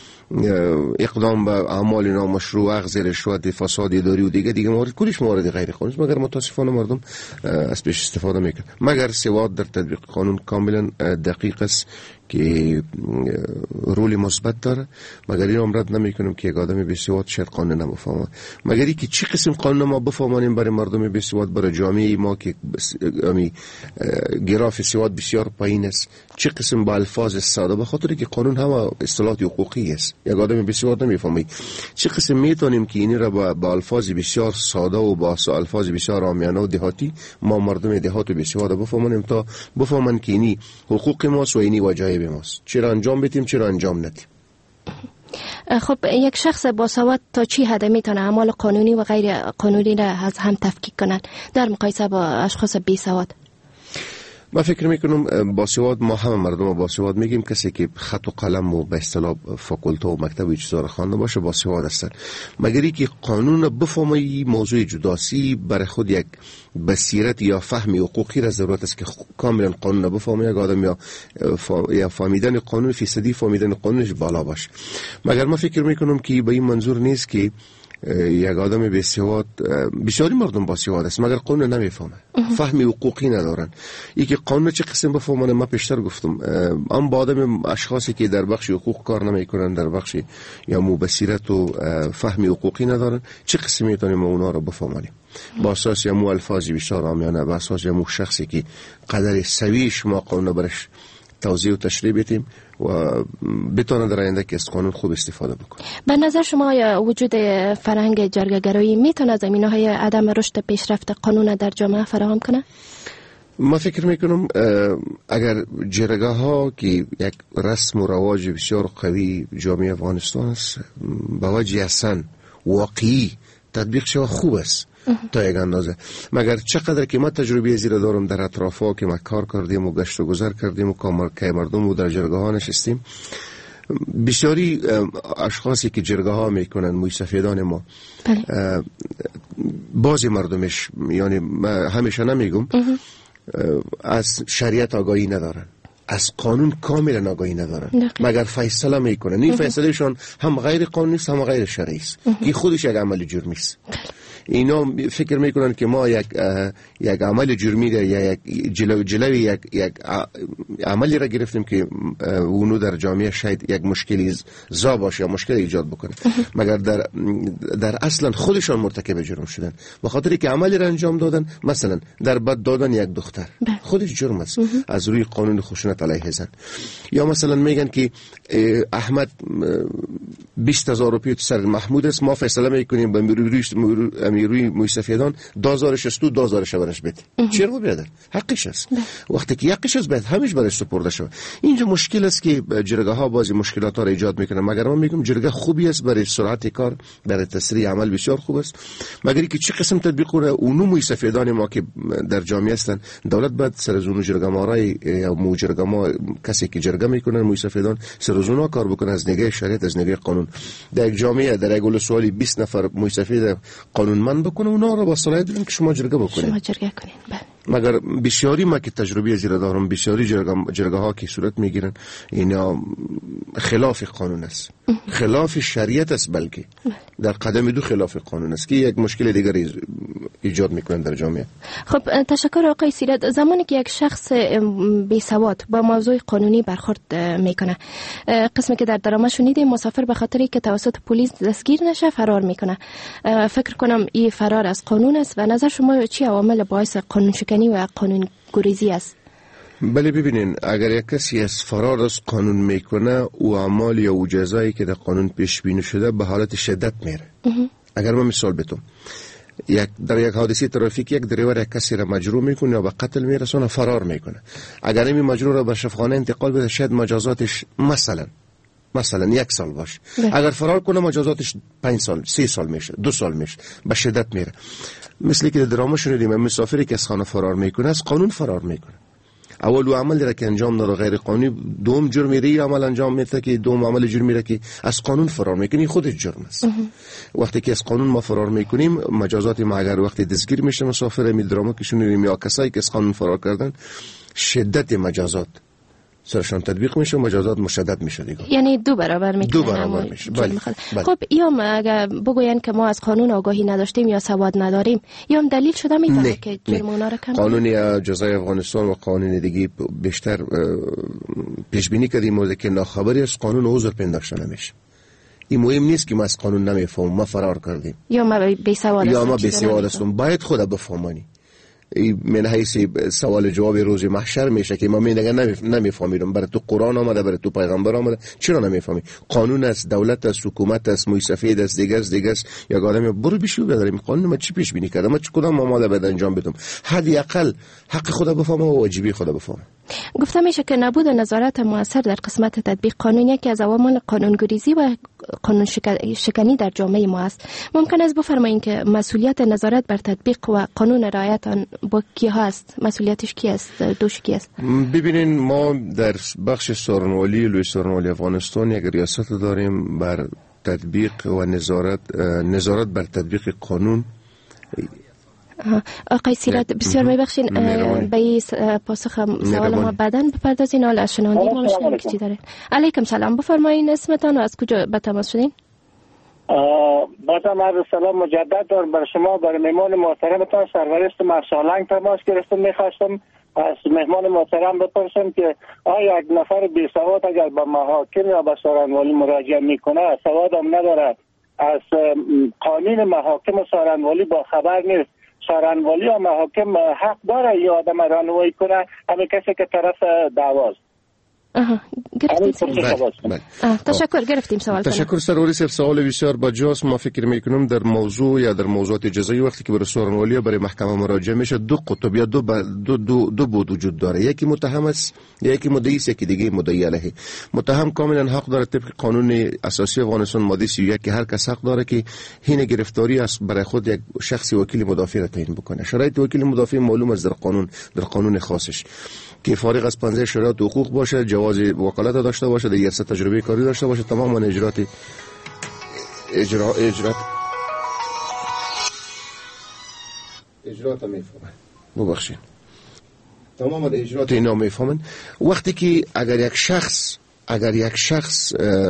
اقدام به اعمال نامشروع، اخذ رشوت، فساد اداری و دیگه دیگه موارد کلش موارد غیر قانونی است مگر متاسفانه مردم از پیش استفاده میکنه. مگر سواد در تطبیق قانون کاملا دقیق است که رول مثبت داره، مگر این امرد نمی کنم که یک آدم بیسواد شاید قانون نمیفهمه. مگر اینکه چی قسم قانون ما بفهمانیم برای مردم بیسواد، برای جامعه ما که امی گراف سواد بسیار پایین است، چی قسم با الفاظ ساده، به خاطر که قانون هم اصطلاحات حقوقی است، یک آدم بیسواد نمیفهمه چی قسم میتونیم که این را با, با الفاظ بسیار ساده و با الفاظ بسیار عامیانه و دهاتی ما مردم دهات و بیسواد بفهمانیم تا بفهمن که اینی حقوق ماست و اینی وجایب ماست، چرا انجام بدیم چرا انجام ندیم. خب یک شخص باسواد تا چی حد میتونه اعمال قانونی و غیر قانونی را از هم تفکیک کنند در مقایسه با اشخاص بی سواد؟ من فکر میکنم باسواد، ما همه مردم باسواد میگیم کسی که خط و قلم و به اصطلاح فاکولته و مکتب و چیزا را خوانده باشه باسواد هستن. مگر اینکه قانون بفهمه موضوع جداسی برای خود یک بصیرت یا فهم حقوقی را ضرورت است که کاملا قانون بفهمه یک آدم، یا یا فهمیدن قانون فیصدی فهمیدن قانونش بالا باشه. مگر من فکر میکنم که به این منظور نیست که یک آدم بیسواد، بسیاری مردم باسواد است مگر قانون نمیفهمه، فهمی حقوقی ندارن. یکی قانون چه قسم بفهمن، ما پیشتر گفتم ام با آدم اشخاصی که در بخش حقوق کار نمیکنن، در بخش یا مو بصیرت و فهمی حقوقی ندارن، چه قسم میتونیم اونا رو بفهمیم؟ با اساس یا مو الفاظی بسیار عامیانه، با اساس یا مو شخصی که قدر سویش ما قانون برش توضیح و تشریح بدیم و بتونه در آینده که از قانون خوب استفاده بکنه. به نظر شما وجود فرهنگ جرگه‌گرایی میتونه زمینه‌های عدم رشد پیشرفت قانون در جامعه فراهم کنه؟ ما فکر میکنم اگر جرگه ها که یک رسم و رواج بسیار قوی جامعه افغانستان است با وجه اصلا واقعی تطبیق شود خوب است تا یک اندازه. مگر چقدر که ما تجربه زیر دارم در اطرافا که ما کار کردیم و گشت و گذر کردیم و که مردم و در جرگه ها نشستیم، بسیاری اشخاصی که جرگه ها میکنن موی سفیدان ما بعضی مردمش، یعنی همیشه نمیگم، از شریعت آگاهی ندارن، از قانون کاملا آگاهی ندارن، مگر فیصله میکنن. این فیصله شون هم غیر قانونی است هم غیر شرعی است که خودش یک عمل جرمی است. اینا فکر میکنن که ما یک یک عمل جرمی یا یک جلو جلوی یک یک عملی را گرفتیم که اونو در جامعه شاید یک مشکلی زا باشه یا مشکل ایجاد بکنه، مگر در در اصلا خودشان مرتکب جرم شدن به خاطر که عملی را انجام دادن. مثلا در بد دادن یک دختر خودش جرم است از روی قانون خشونت علیه زن. یا مثلا میگن که احمد بیست هزار روپیه سر محمود است، ما فیصله میکنیم به روی روی موی سفیدان دازارش است و دازارش برش بده. چرا بیادر؟ حقش است. وقتی که حقش است باید همش برش سپرده شود. اینجا مشکل است که جرگه ها بعضی مشکلات را ایجاد میکنن. مگر من میگم جرگه خوبی است برای سرعت کار، برای تسریع عمل بسیار خوب است. مگر که چه قسم تطبیق کنه اونو موی سفیدان ما که در جامعه هستند، دولت باید سر از اونو جرگه مارای یا مو جرگه ما کسی که جرگه میکنن موی سفیدان سر از اونها کار بکنه از نگاه شریعت، از نگاه قانون. در یک جامعه در یک ولسوالی بیست نفر موی سفید قانونمند بکنه اونا رو با صلاحیت بدن که شما جرگه بکنید. شما جرگه کنین. بله. مگر بسیاری ما که تجربه زیر دارم، بسیاری جرگه, جرگه ها که صورت میگیرن اینا خلاف قانون است، خلاف شریعت است، بلکه در قدم دو خلاف قانون است که یک مشکل دیگری ایجاد میکنن در جامعه. خب تشکر آقای سیرت. زمانی که یک شخص بی سواد با موضوع قانونی برخورد میکنه، قسمی که در درامه شنیدیم مسافر به خاطری که توسط پلیس دستگیر نشه فرار میکنه، فکر کنم این فرار از قانون است و نظر شما چی عوامل باعث قانون شکنی و قانون گریزی است؟ بله ببینین، اگر یک کسی از فرار از قانون میکنه او اعمال یا او جزایی که در قانون پیش بینی شده به حالت شدت میره. اگر من مثال بتم، یک در یک حادثه ترافیک یک دریور یک کسی را مجروح میکنه یا به قتل میرسونه، فرار میکنه. اگر این مجروح را به شفاخانه انتقال بده شاید مجازاتش مثلا مثلا یک سال باشه. اگر فرار کنه مجازاتش پنج سال، سه سال میشه، دو سال میشه، به شدت میره. مثل که درامه شنیدیم مسافری که از خانه فرار میکنه از قانون فرار میکنه. اول عمل را که انجام داره غیر قانونی، دوم جرمی ری عمل انجام میده که دوم عمل جرمی را که از قانون فرار میکنی خودش جرم است. وقتی که از قانون ما فرار میکنیم مجازات ما اگر وقتی دستگیر میشه مسافر می درامه که شنیدیم یا کسایی که از قانون فرار کردن شدت مجازات سرشان تطبیق میشه، مجازات مشدد میشه دیگه. یعنی دو برابر میکنه. دو برابر میشه. بله. بله. خب یا اگر بگوین که ما از قانون آگاهی نداشتیم یا سواد نداریم، یا هم دلیل شده میتونه که جرم اونا رو کم کنه. قانون جزای افغانستان و قانون دیگه بیشتر پیش بینی کردیم که ناخبری از قانون عذر پنداشته نمیشه. این مهم نیست که ما از قانون نمیفهمم، ما فرار کردیم یا ما بی سواد یا ما بی سواد هستم، باید خود بفهمانی. من حیث سوال جواب روز محشر میشه که ما میگن نمیفهمیدم، برای تو قرآن آمده، برای تو پیغمبر آمده، چرا نمیفهمی؟ قانون است، دولت است، حکومت است، موی سفید است، دیگه است دیگه است. یا آدمی برو بشو بداریم قانون ما چی پیش بینی کردم، ما چه کدام آماده بد انجام بدم، حداقل حق خدا بفهمه و واجبی خدا بفهمه. گفته میشه که نبود نظارت موثر در قسمت تطبیق قانون یکی از عوامل قانونگریزی و قانون شکنی در جامعه ما است. ممکن است بفرمایید که مسئولیت نظارت بر تطبیق و قانون رعایت آن با کی هست؟ مسئولیتش کی است؟ دوش کی است؟ ببینین ما در بخش سارنوالی لوی سارنوالی افغانستان یک ریاست داریم بر تطبیق و نظارت نظارت بر تطبیق قانون. آقای سیرت بسیار میبخشین به این پاسخ سوال ما بعداً بپردازین. حال از شنوندگی ما مشکل کچی دارین. علیکم سلام، بفرمایین اسمتان و از کجا به تماس شدین؟ بازم عرض سلام مجدد دارم بر شما، بر مهمان محترمتان سرورست مرسالنگ تماس گرفتم. میخواستم از مهمان محترم بپرسم که آیا یک نفر بی سواد اگر به محاکم یا به سارنوالی مراجعه میکنه سواد هم نداره، از قانون محاکم و سارنوالی با خبر نیست، سارنوالی یا محاکم حق داره یا آدم راهنمایی کنه همه کسی که طرف دعواست؟ آها گرفتیم. تشکر، گرفتیم سوال. تشکر سروری صاحب، سوال بسیار باجاست. ما فکر میکنم در موضوع یا در موضوعات جزایی وقتی که برای سارنوالی یا برای محکمه مراجعه میشه دو قطب یا دو دو دو, دو بود وجود داره، یکی متهم است، یکی مدعی است، یکی دیگه مدعی علیه. متهم کاملا حق داره طبق قانون اساسی افغانستان ماده سی و یک که هر کس حق داره که حین گرفتاری است برای خود یک شخص وکیل مدافع را تعیین بکنه. شرایط وکیل مدافع معلوم است در قانون، در قانون خاصش که فارغ از پنځه شرایط حقوق باشه، جواز وکالت داشته باشه، دیگر سه تجربه کاری داشته باشه، تمام اجرات اجرا اجرات اجرات میفهمن. ببخشید تمام اجرات اینا میفهمن. وقتی که اگر یک شخص اگر یک شخص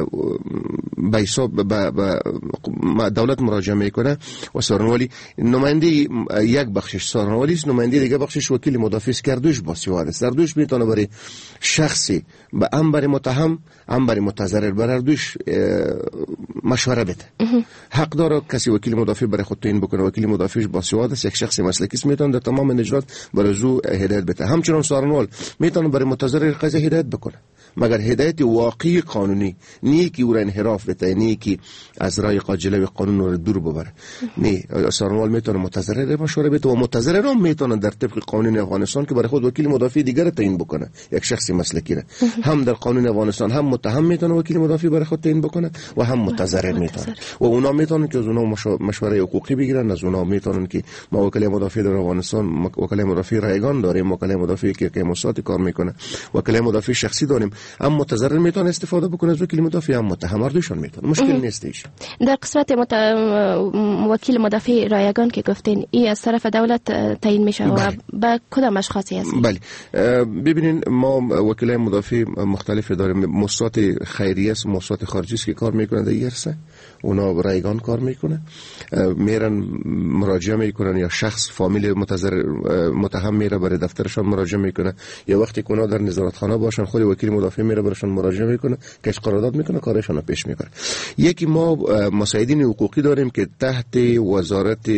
به حساب به دولت مراجعه میکنه و سارنوالی نماینده یک بخشش سارنوالی است، نماینده دیگه بخشش وکیل مدافع است، کردوش باسیواد است. دردوش میتونه برای شخصی به هم برای متهم هم برای متضرر بر دوش مشوره بده. حق داره کسی وکیل مدافع برای خود تعیین بکنه، وکیل مدافعش باسیواد است، یک شخص مسلکی است، میتونه در تمام اجرات برای زو هدایت بده. همچنین سارنوال میتونه برای متضرر قضیه هدایت بکنه، مگر هدایت واقعی قانونی، نه که او را انحراف بده، نه که از راه جلوی قانون رو دور ببره. نه، سارنوال میتونه متضرر مشوره بده و متضرر هم میتونه در طبق قانون افغانستان که برای خود وکیل مدافع دیگر تعیین بکنه، یک شخص مسلکی را هم در قانون افغانستان هم متهم میتونه وکیل مدافع برای خود تعیین بکنه و هم متضرر میتونه و اونا میتونن که از اونا مشوره حقوقی بگیرن، از اونا میتونن که ما وکیل مدافع در افغانستان وکیل مدافع رایگان داریم، وکیل مدافع که که مساعد کار میکنه، وکیل مدافع شخصی داریم، هم متضرر میتونه استفاده بکنه از وکیل مدافع، هم متهم، هر دوشون میتونه، مشکل نیستش. در قسمت مت... وکیل مدافع رایگان که گفتین این از طرف دولت تعیین میشه و با کدام اشخاصی هست؟ بله ببینین ما وکیل مدافع مختلف داریم، موسسات خیریه است، موسسات خارجی است که کار میکنه در ایرسه، اونا رایگان کار میکنه، میرن مراجعه میکنن یا شخص فامیل متضرر متهم میره برای دفترشان مراجعه میکنه، یا وقتی که اونا در نظارتخانه باشن خود وکیل مدافع میره براشون مراجعه میکنه، کش قرارداد میکنه، کارشون رو پیش میبره. یکی ما مساعدین حقوقی داریم که تحت وزارت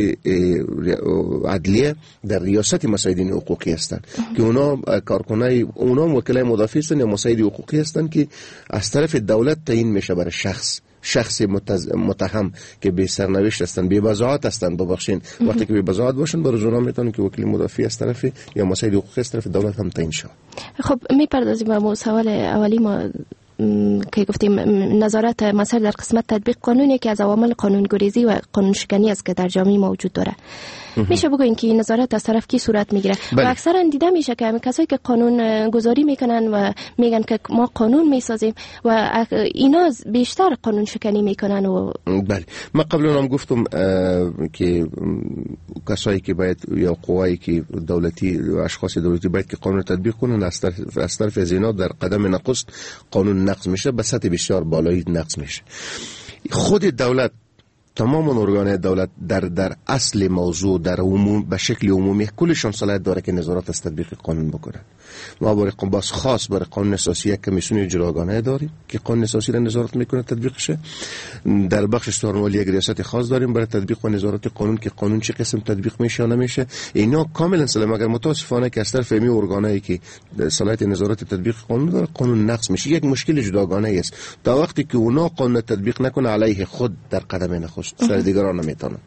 عدلیه در ریاست مساعدین حقوقی هستند که اونا کارکنای اونا وکلای مدافع هستند یا مساعد حقوقی هستند که از طرف دولت تعیین میشه برای شخص شخص متز... متهم که به سرنوشت هستند، بی بضاعت هستند، ببخشید وقتی که بی بضاعت باشن برای اونا میتونن که وکیل مدافع از طرف یا مساعد حقوقی از طرف دولت هم تعیین شه. خب میپردازیم به سوال اولی ما که گفتیم نظارت مسائل در قسمت تطبیق قانونی که از عوامل قانونگریزی و قانون شکنی است که در جامعه موجود داره. میشه بگوین که این نظارت از طرف کی صورت میگیره؟ و اکثرا دیده میشه که کسایی که قانون گذاری میکنن و میگن که ما قانون میسازیم و اینا بیشتر قانون شکنی میکنن. و بله، من قبلا هم گفتم که کسایی که باید یا قوایی که دولتی و اشخاص دولتی باید که قانون تطبیق کنن از طرف از طرف از اینا در قدم نخست قانون نقض میشه، به سطح بسیار بالایی نقض میشه. خود دولت، تمام ارگان دولت در در اصل موضوع در عموم به شکل عمومی کلشون صلاحیت داره که نظارت از تطبیق قانون بکنن. ما برای باز خاص برای قانون اساسی یک کمیسیون اجراگانه داریم که قانون اساسی را نظارت میکنه تطبیق شه. در بخش سازمانی یک ریاست خاص داریم برای تطبیق و نظارت قانون که قانون چه قسم تطبیق میشه یا نمیشه. اینا کاملا سلام، مگر متاسفانه که از طرف می ارگانایی که صلاحیت نظارت تطبیق قانون داره قانون نقض میشه. یک مشکل جداگانه است. تا وقتی که اونا قانون تطبیق نکنه علیه خود در قدم نخست سر دیگران نمیتونن.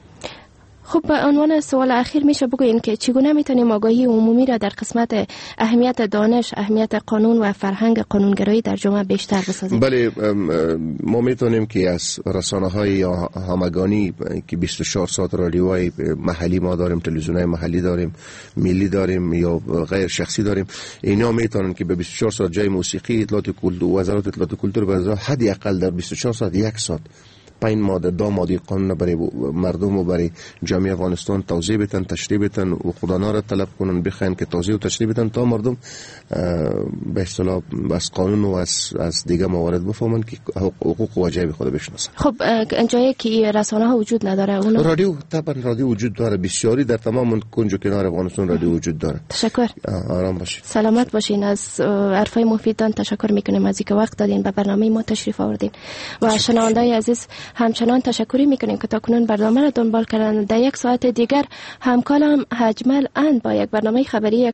خب به عنوان سوال اخیر میشه بگوین که چگونه میتونیم آگاهی عمومی را در قسمت اهمیت دانش، اهمیت قانون و فرهنگ قانونگرایی در جامعه بیشتر بسازیم؟ بله، ما میتونیم که از رسانه‌های یا همگانی که بیست و چهار ساعت رادیوهای محلی ما داریم، تلویزیون‌های محلی داریم، ملی داریم یا غیر شخصی داریم، اینا میتونن که به بیست و چهار ساعت جای موسیقی، اطلاعات کلتور، وزارت اطلاعات کلتور و حد اقل در بیست و چهار ساعت یک ساعت پنج ماده دو ماده قانون برای مردم و برای جامعه افغانستان توضیح بدن، تشریح بدن و خدانا را طلب کنن بخواین که توضیح و تشریح بدن تا مردم به اصطلاح از قانون و از از دیگه موارد بفهمن که حقوق و واجب خود بشناسن. خب جایی که رسانه ها وجود نداره، اون رادیو طبعا رادیو وجود داره، بسیاری در تمام کنج و کنار افغانستان رادیو وجود داره. تشکر. آرام باشید. سلامت باشین. از حرفای مفیدتان تشکر میکنیم از اینکه وقت دادین به برنامه ما تشریف آوردین. و شنوندای عزیز همچنان تشکری میکنیم که تاکنون برنامه را دنبال کردن. در یک ساعت دیگر همکارم حجمل اند با یک برنامه خبری